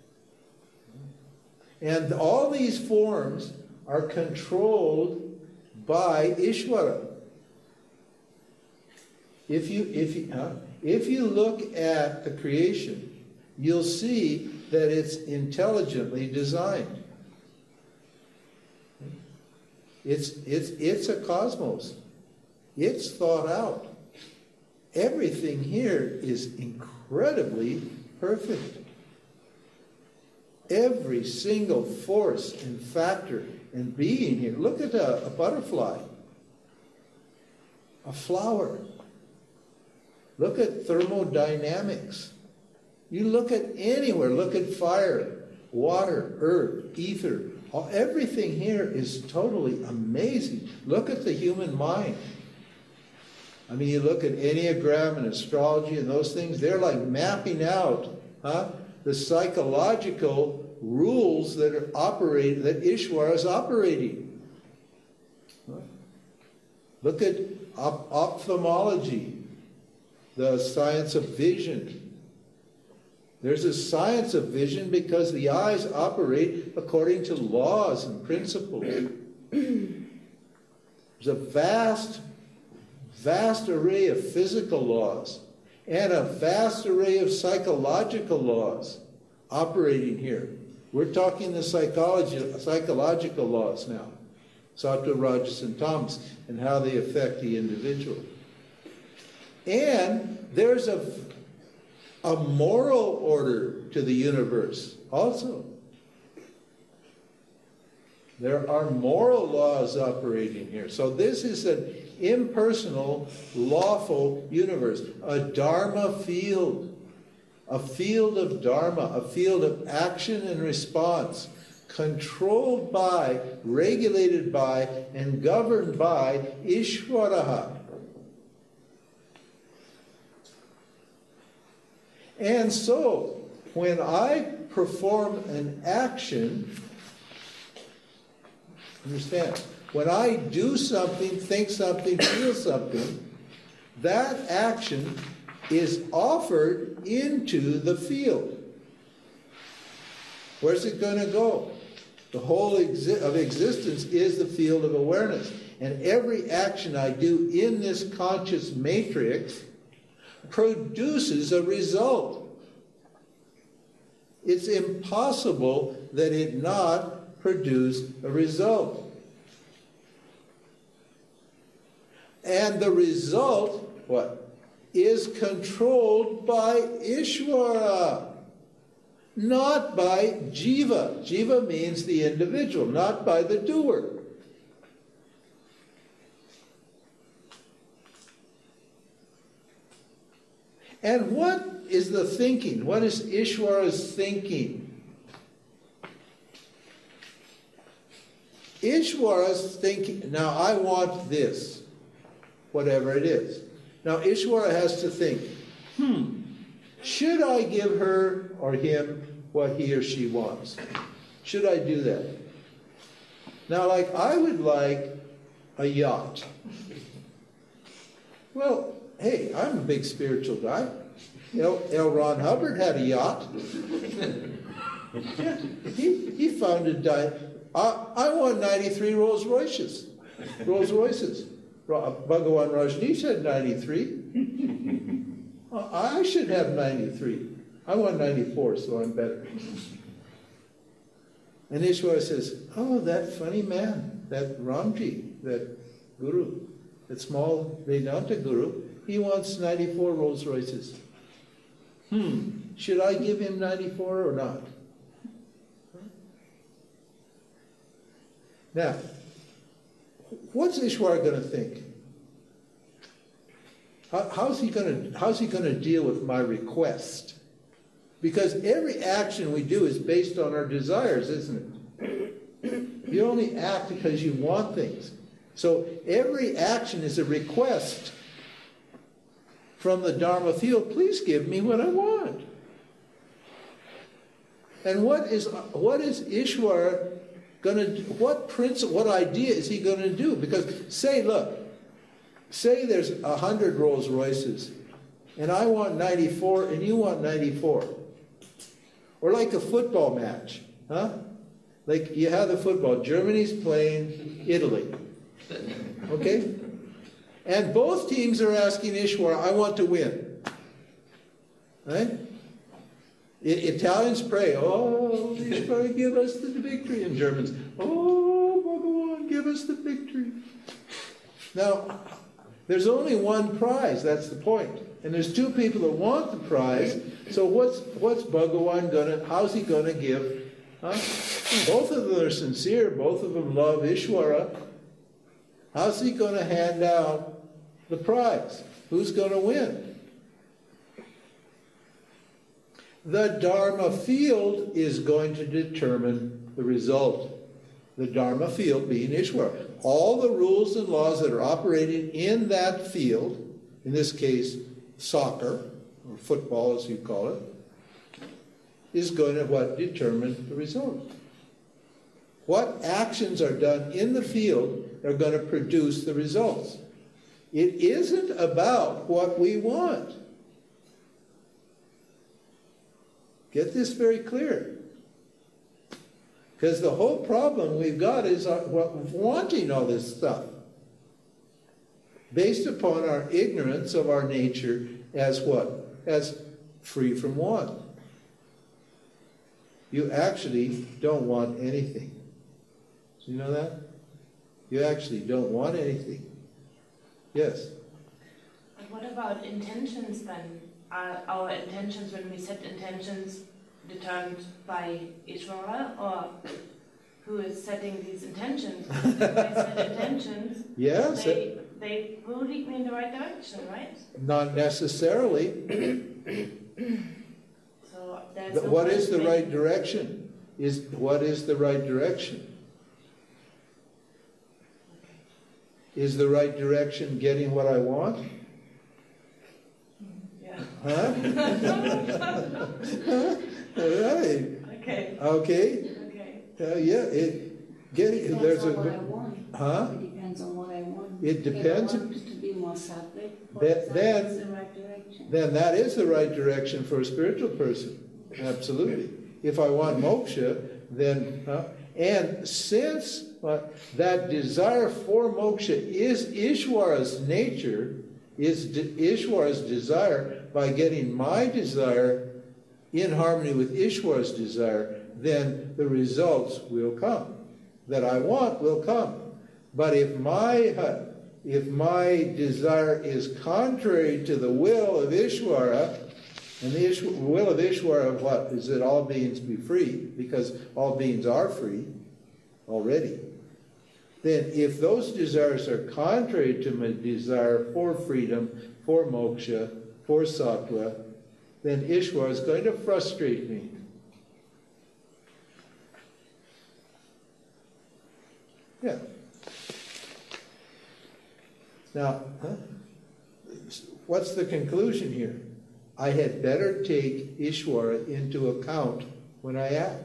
And all these forms are controlled by Ishvara. If you, if you, huh? If you look at the creation, you'll see that it's intelligently designed. It's, it's, it's a cosmos. It's thought out. Everything here is incredibly perfect. Every single force and factor and being here. Look at a, a butterfly, a flower. Look at thermodynamics. You look at anywhere, look at fire, water, earth, ether. All, everything here is totally amazing. Look at the human mind. I mean, you look at Enneagram and astrology and those things, they're like mapping out huh, the psychological rules that are operating, that Ishvara is operating. Huh? Look at op- ophthalmology. The science of vision. There's a science of vision because the eyes operate according to laws and principles. There's a vast, vast array of physical laws and a vast array of psychological laws operating here. We're talking the psychology, psychological laws now. Sattva, Rajas, and Tamas, and how they affect the individual. And there's a, a moral order to the universe also. There are moral laws operating here. So this is an impersonal, lawful universe, a Dharma field, a field of Dharma, a field of action and response, controlled by, regulated by, and governed by Ishvaraha. And so, when I perform an action, understand, when I do something, think something, feel something, that action is offered into the field. Where's it going to go? The whole exi- of existence is the field of awareness. And every action I do in this conscious matrix produces a result. It's impossible that it not produce a result. And the result, what? Is controlled by Ishvara, not by Jiva. Jiva means the individual, not by the doer. And what is the thinking? What is Ishvara's thinking? Ishvara's thinking, now I want this, whatever it is. Now Ishvara has to think, hmm, should I give her or him what he or she wants? Should I do that? Now, like, I would like a yacht. Well, hey, I'm a big spiritual guy. L. L. Ron Hubbard had a yacht. Yeah, he, he founded, I, I want ninety-three Rolls Royces. Rolls Royces. Bhagawan Rajneesh had ninety-three. I should have ninety-three. I want ninety-four, so I'm better. And Ishvara says, oh, that funny man, that Ramji, that guru, that small Vedanta guru, he wants ninety-four Rolls Royces. Hmm, should I give him ninety-four or not? Now, what's Ishvara going to think? How, how's he going to how's he going to deal with my request? Because every action we do is based on our desires, isn't it? You only act because you want things. So every action is a request from the Dharma field. Please give me what I want. And what is what is Ishvara going to? What principle? What idea is he going to do? Because say, look. Say there's a hundred Rolls Royces, and I want ninety-four, and you want ninety-four. Or like a football match, huh? Like you have the football. Germany's playing Italy, okay? And both teams are asking Ishvara, I want to win. Right? I Italians pray, oh, Ishvara, give us the victory. And Germans, oh, Bhagawan, give us the victory. Now, there's only one prize, that's the point. And there's two people that want the prize, so what's what's Bhagawan gonna, how's he gonna give? Huh? Both of them are sincere, both of them love Ishvara. How's he gonna hand out the prize? Who's gonna win? The Dharma field is going to determine the result. The Dharma field being Ishvara. All the rules and laws that are operating in that field, in this case, soccer, or football as you call it, is going to what? Determine the result. What actions are done in the field are going to produce the results. It isn't about what we want. Get this very clear. Because the whole problem we've got is our, what, wanting all this stuff. Based upon our ignorance of our nature as what? As free from want. You actually don't want anything. Do you know that? You actually don't want anything. Yes? But what about intentions then? Are our intentions, when we set intentions, determined by Ishvara, or who is setting these intentions? If I set intentions, yes, they, they will lead me in the right direction, right? Not necessarily. So there's But no what is the punishment. right direction? Is what is the right direction? Is the right direction getting what I want? Yeah. Huh? All right. Okay. Okay. Okay. Uh, yeah. It getting Depends there's on a what I want. huh. It depends on what I want. It depends- If I want to be more sattvic, for That- example, then- it's the right direction. Then that is the right direction for a spiritual person. Absolutely. If I want moksha, then uh, and since But that desire for moksha is Ishvara's nature, is de- Ishvara's desire. By getting my desire in harmony with Ishvara's desire, then the results will come. That I want will come. But if my if my desire is contrary to the will of Ishvara, and the Ishwara, will of Ishvara of what? Is that all beings be free, because all beings are free already. Then if those desires are contrary to my desire for freedom, for moksha, for sattva, then Ishvara is going to frustrate me. Yeah. Now, huh? What's the conclusion here? I had better take Ishvara into account when I act.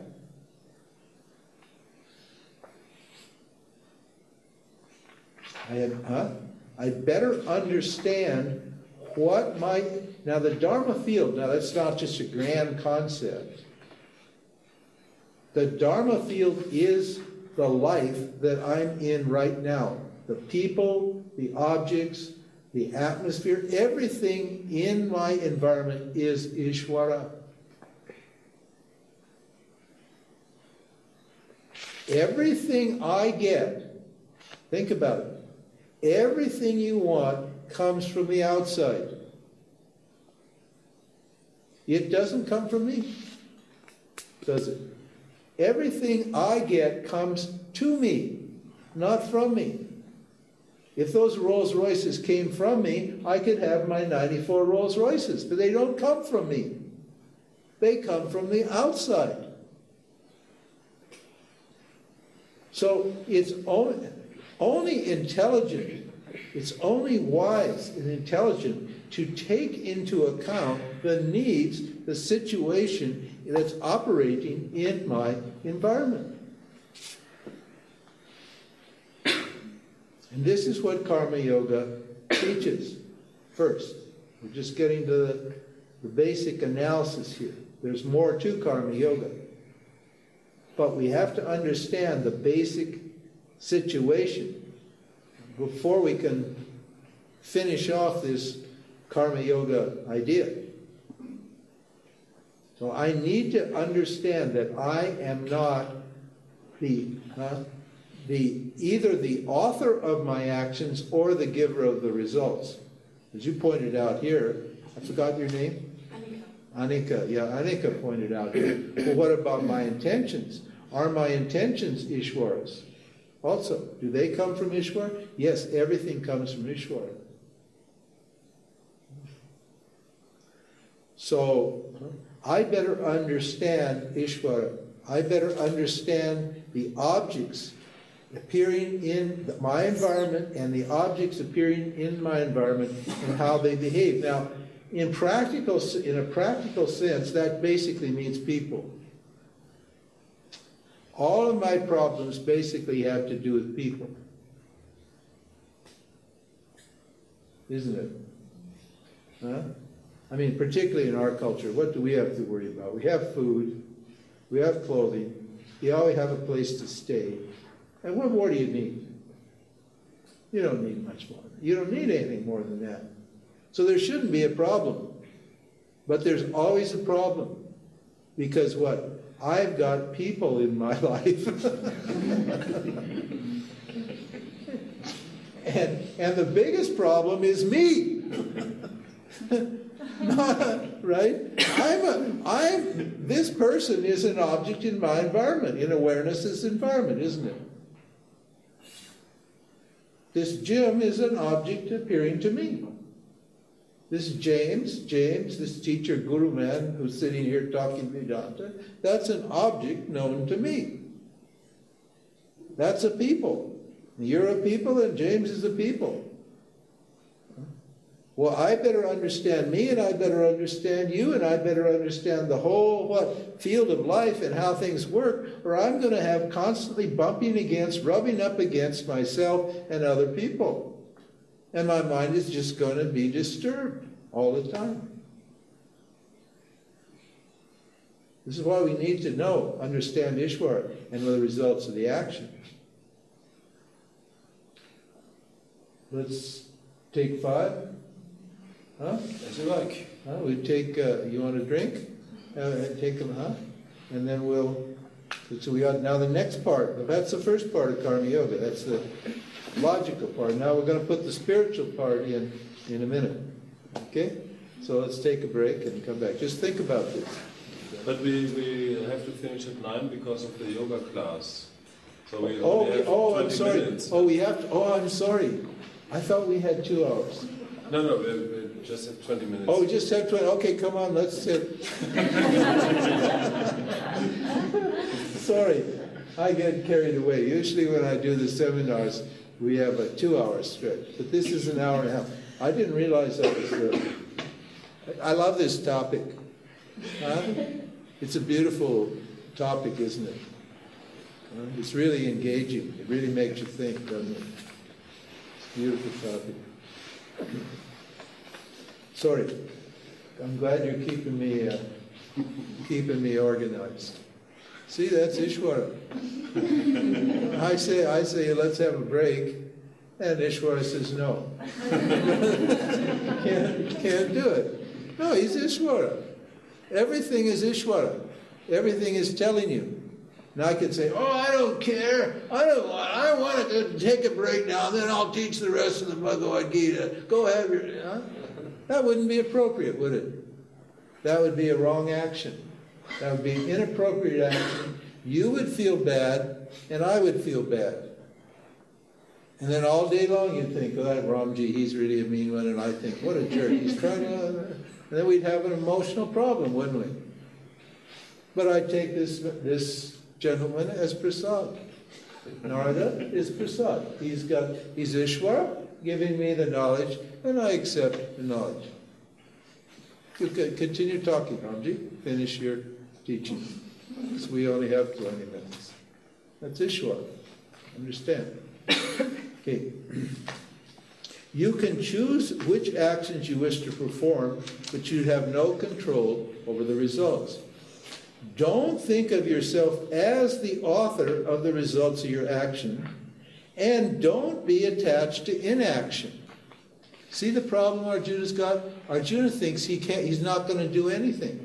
I had, huh? I better understand what my, now the Dharma field, now that's not just a grand concept. The Dharma field is the life that I'm in right now. The people, the objects, the atmosphere, everything in my environment is Ishvara. Everything I get, think about it, everything you want comes from the outside. It doesn't come from me, does it? Everything I get comes to me, not from me. If those Rolls Royces came from me, I could have my ninety-four Rolls Royces, but they don't come from me. They come from the outside. So it's only, only intelligent, it's only wise and intelligent to take into account the needs, the situation that's operating in my environment. And this is what Karma Yoga teaches. First, we're just getting to the, the basic analysis here. There's more to Karma Yoga. But we have to understand the basic situation before we can finish off this Karma Yoga idea. So I need to understand that I am not the, huh, the either the author of my actions or the giver of the results. As you pointed out here, I forgot your name? Anika. Anika, yeah, Anika pointed out here. Well, what about my intentions? Are my intentions Ishvara's? Also, do they come from Ishvara? Yes, everything comes from Ishvara. So, I better understand Ishvara. I better understand the objects appearing in my environment and the objects appearing in my environment and how they behave. Now, in practical, in a practical sense, that basically means people. All of my problems basically have to do with people. Isn't it? Huh? I mean, particularly in our culture, what do we have to worry about? We have food, we have clothing, you always have a place to stay. And what more do you need? You don't need much more. You don't need anything more than that. So there shouldn't be a problem. But there's always a problem. Because what? I've got people in my life. and, and the biggest problem is me. Not, right? I'm a, I'm, this person is an object in my environment. In awareness is environment, isn't it? This Jim is an object appearing to me. This James, James, this teacher, guru man who's sitting here talking Vedanta, that's an object known to me. That's a people. You're a people and James is a people. Well, I better understand me and I better understand you and I better understand the whole what field of life and how things work, or I'm going to have constantly bumping against, rubbing up against myself and other people. And my mind is just going to be disturbed all the time. This is why we need to know, understand Ishvara and the results of the action. let's take five. Huh? As you like. Huh? We take, uh, you want a drink? Uh, take them, huh? And then we'll, so we got, now the next part, that's the first part of Karma Yoga. That's the logical part. Now we're going to put the spiritual part in in a minute. Okay? So let's take a break and come back. Just think about this. But we, we have to finish at nine because of the yoga class. So we Oh, only we, have oh, I'm twenty sorry. minutes. Oh, we have to, oh, I'm sorry. I thought we had two hours. No, no, we, we just have twenty minutes. Oh, we just have twenty. Okay, come on, let's sit. Sorry, I get carried away. Usually when I do the seminars, we have a two-hour stretch, but this is an hour and a half. I didn't realize that was the... I love this topic. Huh? It's a beautiful topic, isn't it? Uh, It's really engaging. It really makes you think, doesn't it? It's a beautiful topic. Sorry, I'm glad you're keeping me uh, keeping me organized. See, that's Ishwara. I say, I say, let's have a break, and Ishwara says no. can't, can't do it. No, he's Ishwara. Everything is Ishwara. Everything is telling you. Now I could say, oh, I don't care. I don't want, I want to take a break now, and then I'll teach the rest of the Bhagavad Gita. Go have your... Huh? That wouldn't be appropriate, would it? That would be a wrong action. That would be an inappropriate action. You would feel bad, and I would feel bad. And then all day long you'd think, oh, that Ramji, he's really a mean one, and I think, what a jerk. He's trying to... And then we'd have an emotional problem, wouldn't we? But I'd take this... this gentleman as Prasad. Narada is Prasad. He's got, he's Ishwara giving me the knowledge, and I accept the knowledge. You can continue talking, Ramji. Finish your teaching. So we only have twenty minutes. That's Ishwara. Understand? Okay. You can choose which actions you wish to perform, but you have no control over the results. Don't think of yourself as the author of the results of your action, and don't be attached to inaction. See the problem Arjuna's got? Arjuna thinks he can't, he's not going to do anything.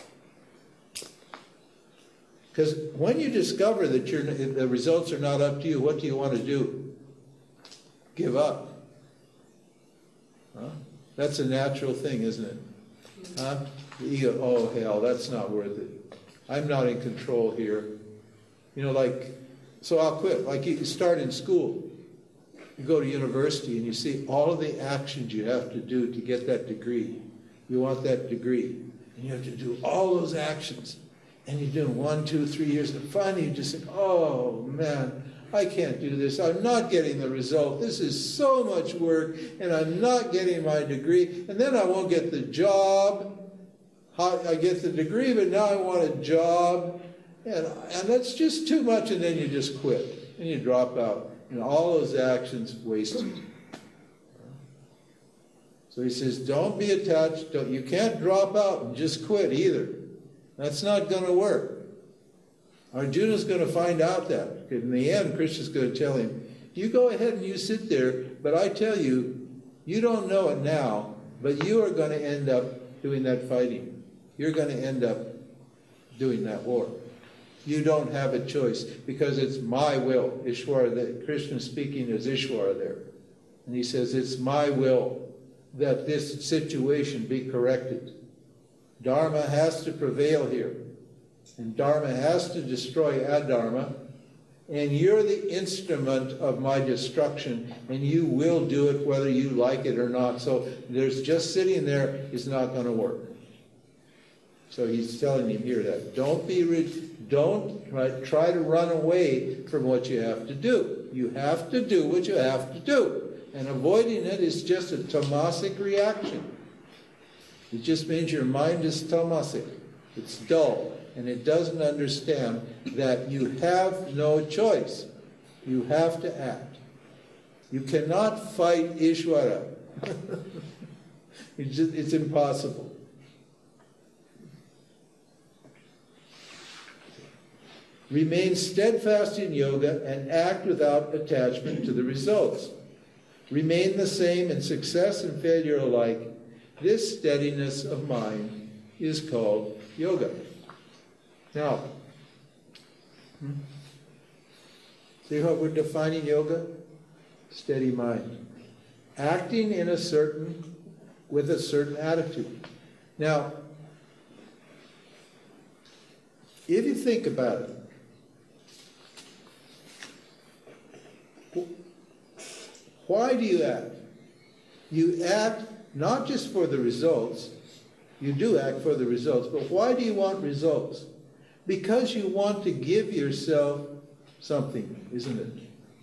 Because when you discover that you're, the results are not up to you, what do you want to do? Give up. Huh? That's a natural thing, isn't it? Huh? The ego, oh hell, that's not worth it. I'm not in control here. You know, like, so I'll quit. Like you start in school. You go to university and you see all of the actions you have to do to get that degree. You want that degree. And you have to do all those actions. And you do one, two, three years. And finally you just think, oh, man, I can't do this. I'm not getting the result. This is so much work. And I'm not getting my degree. And then I won't get the job. I get the degree, but now I want a job, and, and that's just too much, and then you just quit, and you drop out, and all those actions wasted. So he says, don't be attached, don't, you can't drop out and just quit either. That's not going to work. Arjuna's going to find out that. In the end, Krishna's going to tell him, you go ahead and you sit there, but I tell you, you don't know it now, but you are going to end up doing that fighting. You're going to end up doing that war. You don't have a choice because it's my will. Ishwara, that Krishna speaking as Ishwara there. And he says, it's my will that this situation be corrected. Dharma has to prevail here. And Dharma has to destroy Adharma. And you're the instrument of my destruction. And you will do it whether you like it or not. So there's just sitting there is not going to work. So he's telling him here that don't be, don't try, try to run away from what you have to do. You have to do what you have to do. And avoiding it is just a tamasic reaction. It just means your mind is tamasic. It's dull. And it doesn't understand that you have no choice. You have to act. You cannot fight Ishwara. it's, just, it's impossible. Remain steadfast in yoga and act without attachment to the results. remain the same in success and failure alike. This steadiness of mind is called yoga. Now, hmm? see how we're defining yoga? Steady mind. Acting in a certain, with a certain attitude. Now, if you think about it, why do you act? You act not just for the results, you do act for the results, but why do you want results? Because you want to give yourself something, isn't it?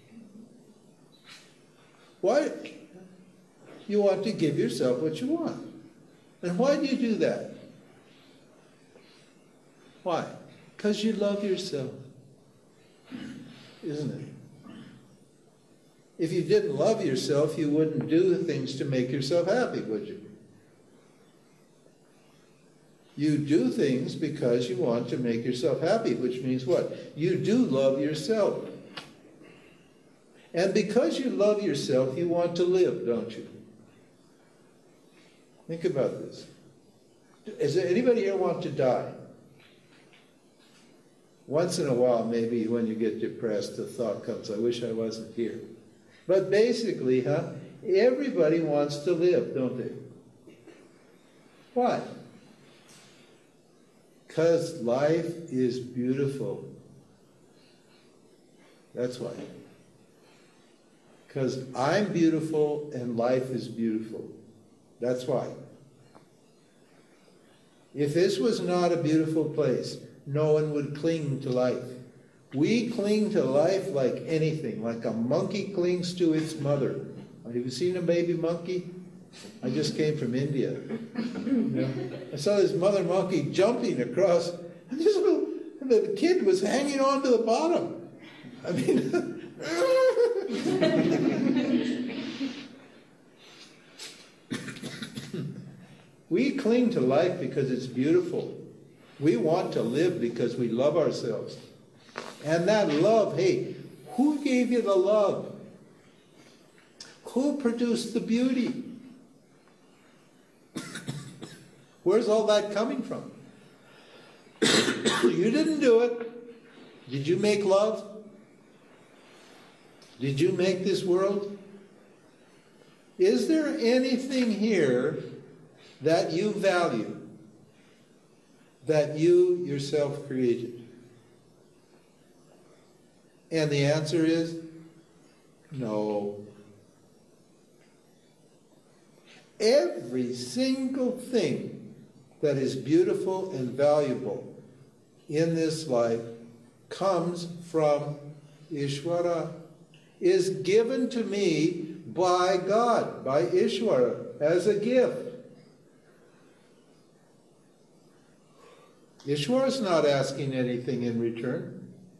Why? You want to give yourself what you want. And why do you do that? Why? Because you love yourself, isn't it? If you didn't love yourself, you wouldn't do things to make yourself happy, would you? You do things because you want to make yourself happy, which means what? You do love yourself. And because you love yourself, you want to live, don't you? Think about this. Does anybody here want to die? Once in a while, maybe when you get depressed, the thought comes, I wish I wasn't here. But basically, huh, everybody wants to live, don't they? Why? Because life is beautiful. That's why. Because I'm beautiful and life is beautiful. That's why. If this was not a beautiful place, no one would cling to life. We cling to life like anything, like a monkey clings to its mother. Have you seen a baby monkey? I just came from India. You know, I saw this mother monkey jumping across, and this little the kid was hanging on to the bottom. I mean, we cling to life because it's beautiful. We want to live because we love ourselves. And that love, hey, who gave you the love? Who produced the beauty? Where's all that coming from? You didn't do it. Did you make love? Did you make this world? Is there anything here that you value, that you yourself created? And the answer is no. Every single thing that is beautiful and valuable in this life comes from Ishvara, is given to me by God, by Ishvara, as a gift. Ishvara is not asking anything in return.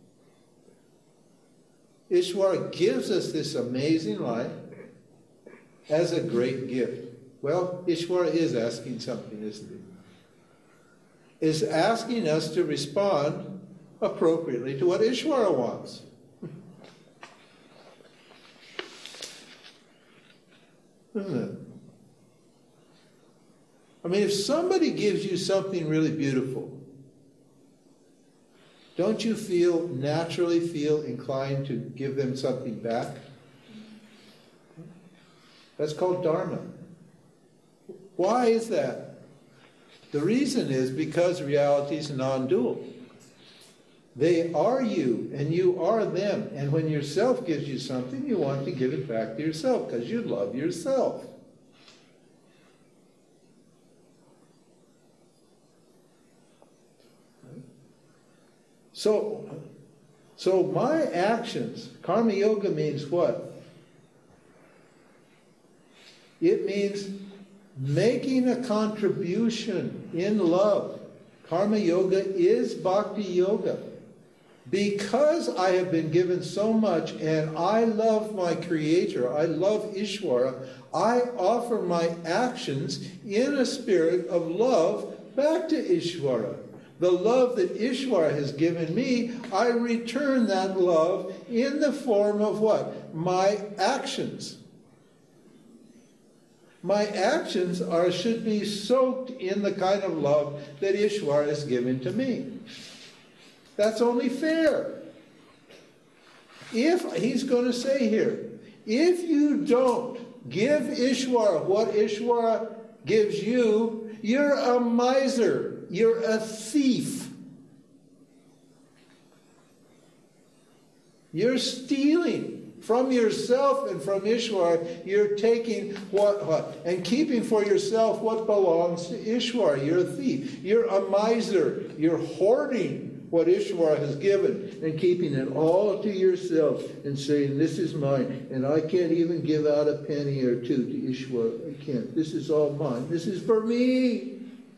Ishvara gives us this amazing life as a great gift. Well, Ishvara is asking something, isn't he? Is asking us to respond appropriately to what Ishvara wants. Isn't it? I mean, if somebody gives you something really beautiful, don't you feel, naturally feel inclined to give them something back? That's called dharma. Why is that? The reason is because reality is non-dual. They are you, and you are them. And when yourself gives you something, you want to give it back to yourself because you love yourself. So, so my actions, karma yoga means what? It means making a contribution in love. Karma yoga is bhakti yoga. Because I have been given so much and I love my Creator, I love Ishvara, I offer my actions in a spirit of love back to Ishvara. The love that Ishvara has given me, I return that love in the form of what? My actions. My actions are should be soaked in the kind of love that Ishvara has given to me. That's only fair. If, he's going to say here, if you don't give Ishvara what Ishvara gives you, you're a miser. You're a thief. You're stealing from yourself and from Ishvara. You're taking what, what and keeping for yourself what belongs to Ishvara. You're a thief. You're a miser. You're hoarding what Ishvara has given and keeping it all to yourself and saying, this is mine, and I can't even give out a penny or two to Ishvara. I can't. This is all mine. This is for me.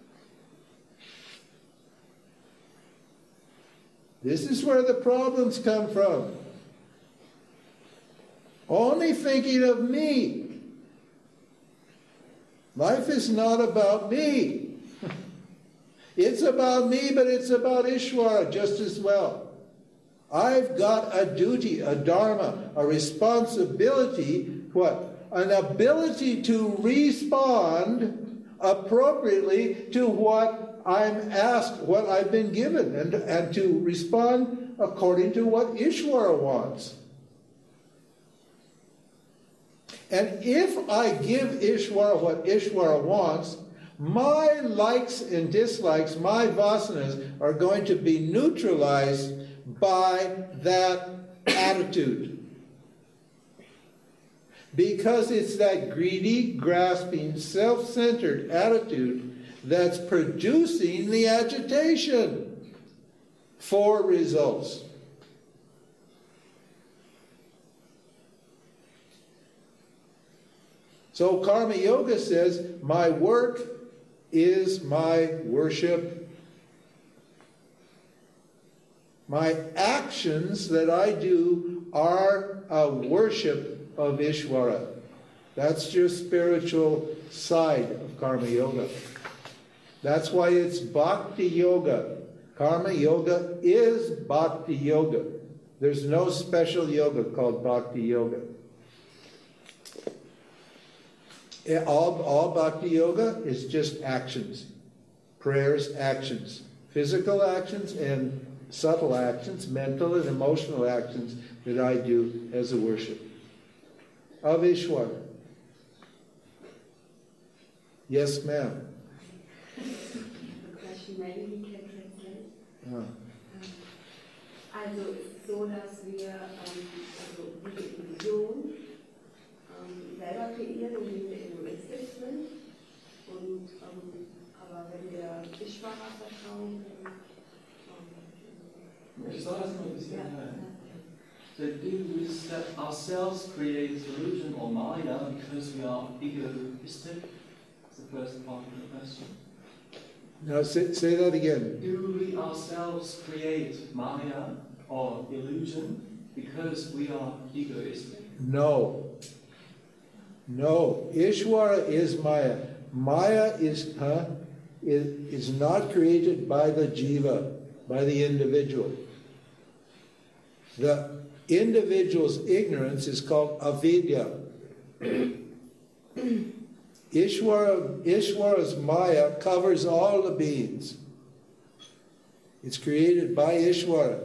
This is where the problems come from. Only thinking of me. Life is not about me. It's about me, but it's about Ishvara just as well. I've got a duty, a dharma, a responsibility, what? An ability to respond appropriately to what I'm asked, what I've been given, and, and to respond according to what Ishvara wants. And if I give Ishvara what Ishvara wants, my likes and dislikes, my vasanas, are going to be neutralized by that attitude. Because it's that greedy, grasping, self-centered attitude that's producing the agitation for results. So Karma Yoga says, my work is my worship. My actions that I do are a worship of Ishvara. That's your spiritual side of Karma Yoga. That's why it's Bhakti Yoga. Karma Yoga is Bhakti Yoga. There's no special yoga called Bhakti Yoga. All, all Bhakti Yoga is just actions. Prayers, actions. Physical actions and subtle actions, mental and emotional actions that I do as a worship of Ishvara. Yes, ma'am. The question maybe we can translate. Ah. Also es ist so, dass wir ähm, also die Illusion ähm, selber kreieren, indem wir egoistisch sind. Und, ähm, aber wenn wir Ishvara vertrauen, dann Ich soll das mal ein bisschen hören. So do we set ourselves create illusion or Maya because we are egoistic? That's the first part of the question. Now say, say that again. Do we ourselves create Maya or illusion because we are egoistic? No. No. Ishvara is Maya. Maya is, huh, is, is not created by the jiva, by the individual. The individual's ignorance is called avidya. Ishvara, Ishvara's Maya covers all the beings. It's created by Ishvara.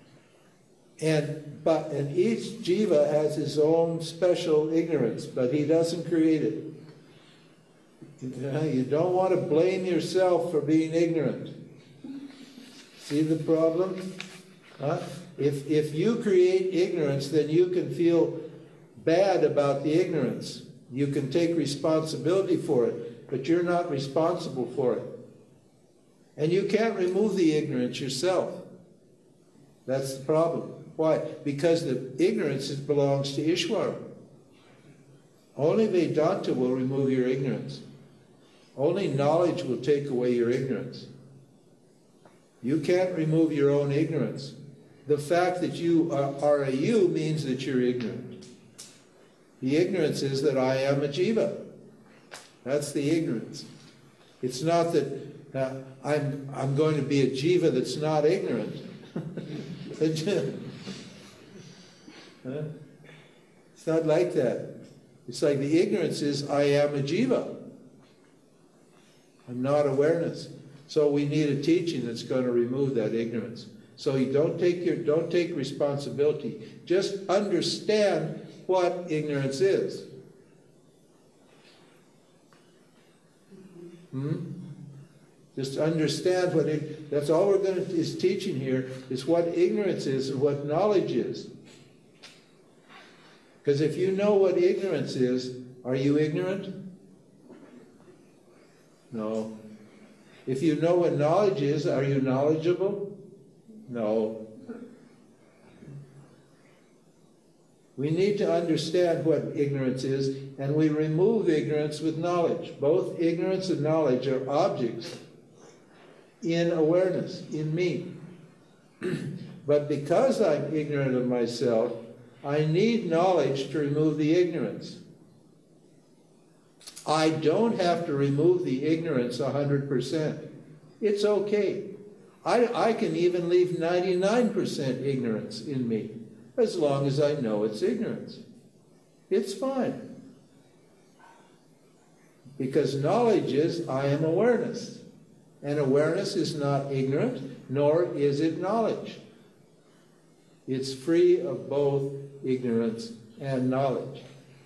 And, but, and each jiva has his own special ignorance, but he doesn't create it. You know, you don't want to blame yourself for being ignorant. See the problem? Huh? If, if you create ignorance, then you can feel bad about the ignorance. You can take responsibility for it, but you're not responsible for it. And you can't remove the ignorance yourself. That's the problem. Why? Because the ignorance belongs to Ishvara. Only Vedanta will remove your ignorance. Only knowledge will take away your ignorance. You can't remove your own ignorance. The fact that you are, are a you means that you're ignorant. The ignorance is that I am a jiva. That's the ignorance. It's not that uh, I'm, I'm going to be a jiva that's not ignorant. Huh? It's not like that. It's like the ignorance is, I am a jiva. I'm not awareness. So we need a teaching that's going to remove that ignorance. So you don't take your don't take responsibility. Just understand what ignorance is. Hmm? Just understand what it, that's all we're going to is teaching here is what ignorance is and what knowledge is. Because if you know what ignorance is, are you ignorant? No. If you know what knowledge is, are you knowledgeable? No. We need to understand what ignorance is, and we remove ignorance with knowledge. Both ignorance and knowledge are objects in awareness, in me. But because I'm ignorant of myself, I need knowledge to remove the ignorance. I don't have to remove the ignorance one hundred percent. It's okay. I, I can even leave ninety-nine percent ignorance in me, as long as I know it's ignorance. It's fine. Because knowledge is, I am awareness. And awareness is not ignorant, nor is it knowledge. It's free of both ignorance and knowledge.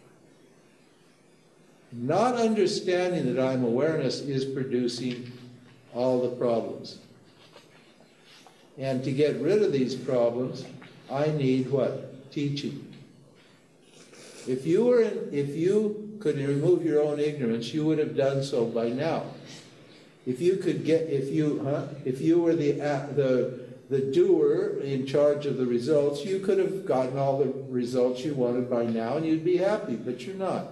Not understanding that I'm awareness is producing all the problems. And to get rid of these problems, I need what? Teaching. If you were in, if you could remove your own ignorance, you would have done so by now. If you could get, if you, huh? If you were the uh, the the doer in charge of the results, you could have gotten all the results you wanted by now, and you'd be happy. But you're not.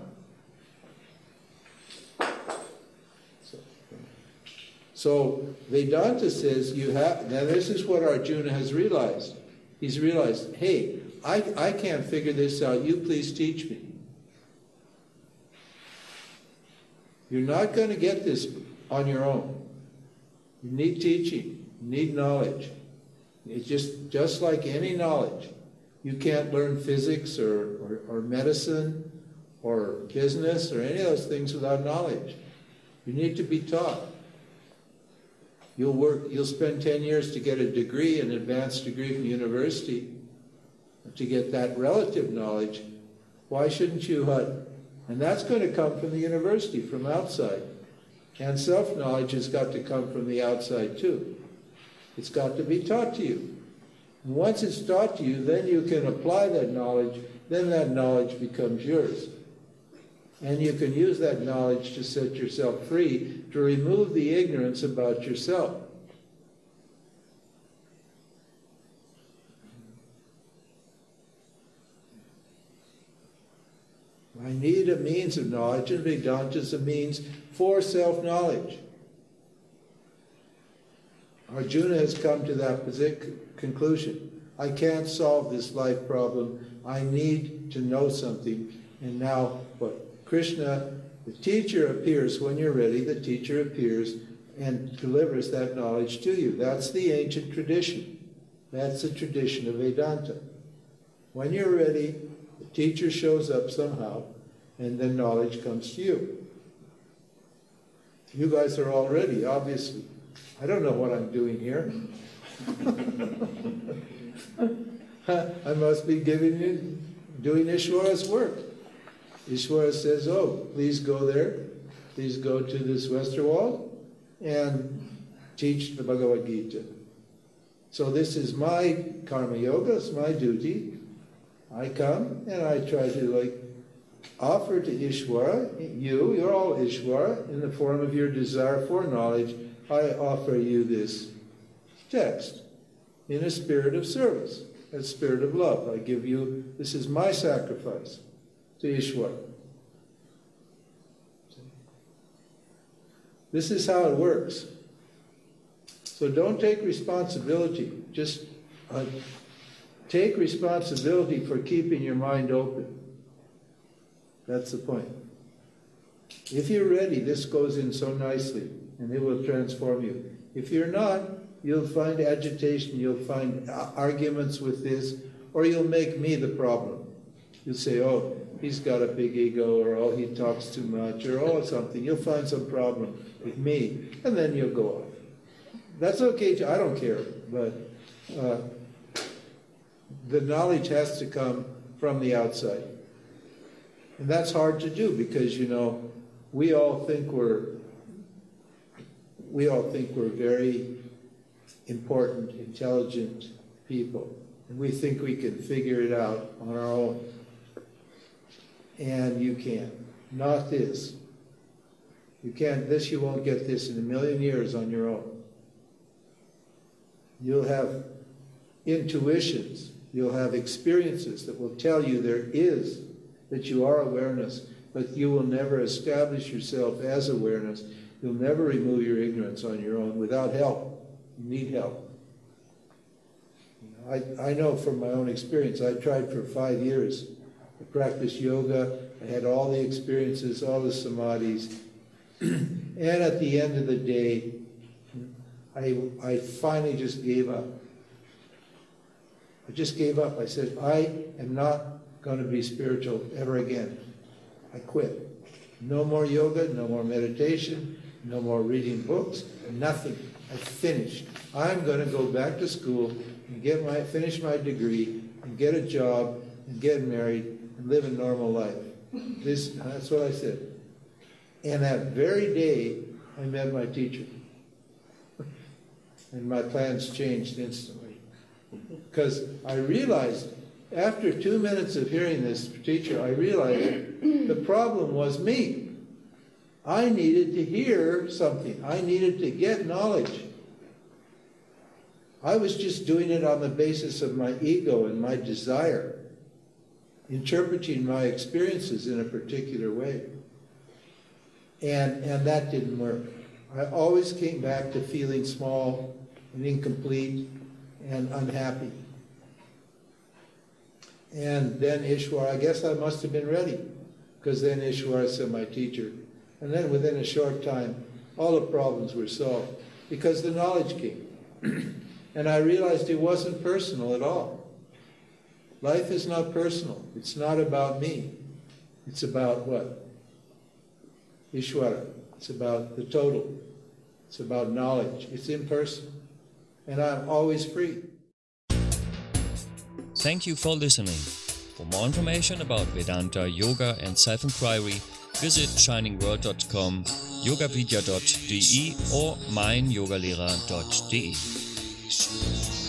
So, so Vedanta says you have. Now this is what Arjuna has realized. He's realized, hey, I I can't figure this out. You please teach me. You're not going to get this on your own. You need teaching. You need knowledge. It's just, just like any knowledge. You can't learn physics or, or, or medicine or business or any of those things without knowledge. You need to be taught. You'll work, you'll spend ten years to get a degree, an advanced degree from university, to get that relative knowledge. Why shouldn't you, uh, and that's going to come from the university, from outside. And self-knowledge has got to come from the outside too. It's got to be taught to you. And once it's taught to you, then you can apply that knowledge, then that knowledge becomes yours. And you can use that knowledge to set yourself free, to remove the ignorance about yourself. I need a means of knowledge, and Vedanta is a means for self-knowledge. Arjuna has come to that conclusion. I can't solve this life problem. I need to know something. And now, what? Krishna, the teacher, appears when you're ready. The teacher appears and delivers that knowledge to you. That's the ancient tradition. That's the tradition of Vedanta. When you're ready, the teacher shows up somehow, and then knowledge comes to you. You guys are all ready, obviously. I don't know what I'm doing here. I must be giving you, doing Ishwara's work. Ishwara says, oh, please go there. Please go to this Westerwald and teach the Bhagavad Gita. So this is my karma yoga, it's my duty. I come and I try to like offer to Ishwara, you, you're all Ishwara, in the form of your desire for knowledge, I offer you this text in a spirit of service, a spirit of love. I give you, this is my sacrifice to Ishwara. This is how it works. So don't take responsibility. Just uh, take responsibility for keeping your mind open. That's the point. If you're ready, this goes in so nicely, and it will transform you. If you're not, you'll find agitation, you'll find arguments with this, or you'll make me the problem. You'll say, oh, he's got a big ego, or oh, he talks too much, or oh, something. You'll find some problem with me, and then you'll go off. That's okay, too. I don't care, but uh, the knowledge has to come from the outside. And that's hard to do because, you know, we all think we're, we all think we're very important, intelligent people. And we think we can figure it out on our own. And you can't. Not this. You can't, this, you won't get this in a million years on your own. You'll have intuitions, you'll have experiences that will tell you there is, that you are awareness, but you will never establish yourself as awareness. You'll never remove your ignorance on your own without help. You need help. I, I know from my own experience, I tried for five years to practice yoga. I had all the experiences, all the samadhis. And at the end of the day, I, I finally just gave up. I just gave up. I said, I am not going to be spiritual ever again. I quit. No more yoga, no more meditation, no more reading books, nothing. I finished. I'm going to go back to school and get my, finish my degree and get a job and get married and live a normal life. This, that's what I said. And that very day, I met my teacher. And my plans changed instantly. Because I realized, after two minutes of hearing this teacher, I realized the problem was me. I needed to hear something. I needed to get knowledge. I was just doing it on the basis of my ego and my desire, interpreting my experiences in a particular way. And, and that didn't work. I always came back to feeling small and incomplete and unhappy. And then Ishwara, I guess I must have been ready, because then Ishwara said, my teacher. And then within a short time, all the problems were solved, because the knowledge came. And I realized it wasn't personal at all. Life is not personal. It's not about me. It's about what? Ishwara. It's about the total. It's about knowledge. It's impersonal. And I'm always free. Thank you for listening. For more information about Vedanta, yoga and self-inquiry, visit shining world dot com, yogavidya dot d e or mein yogalehrer dot d e.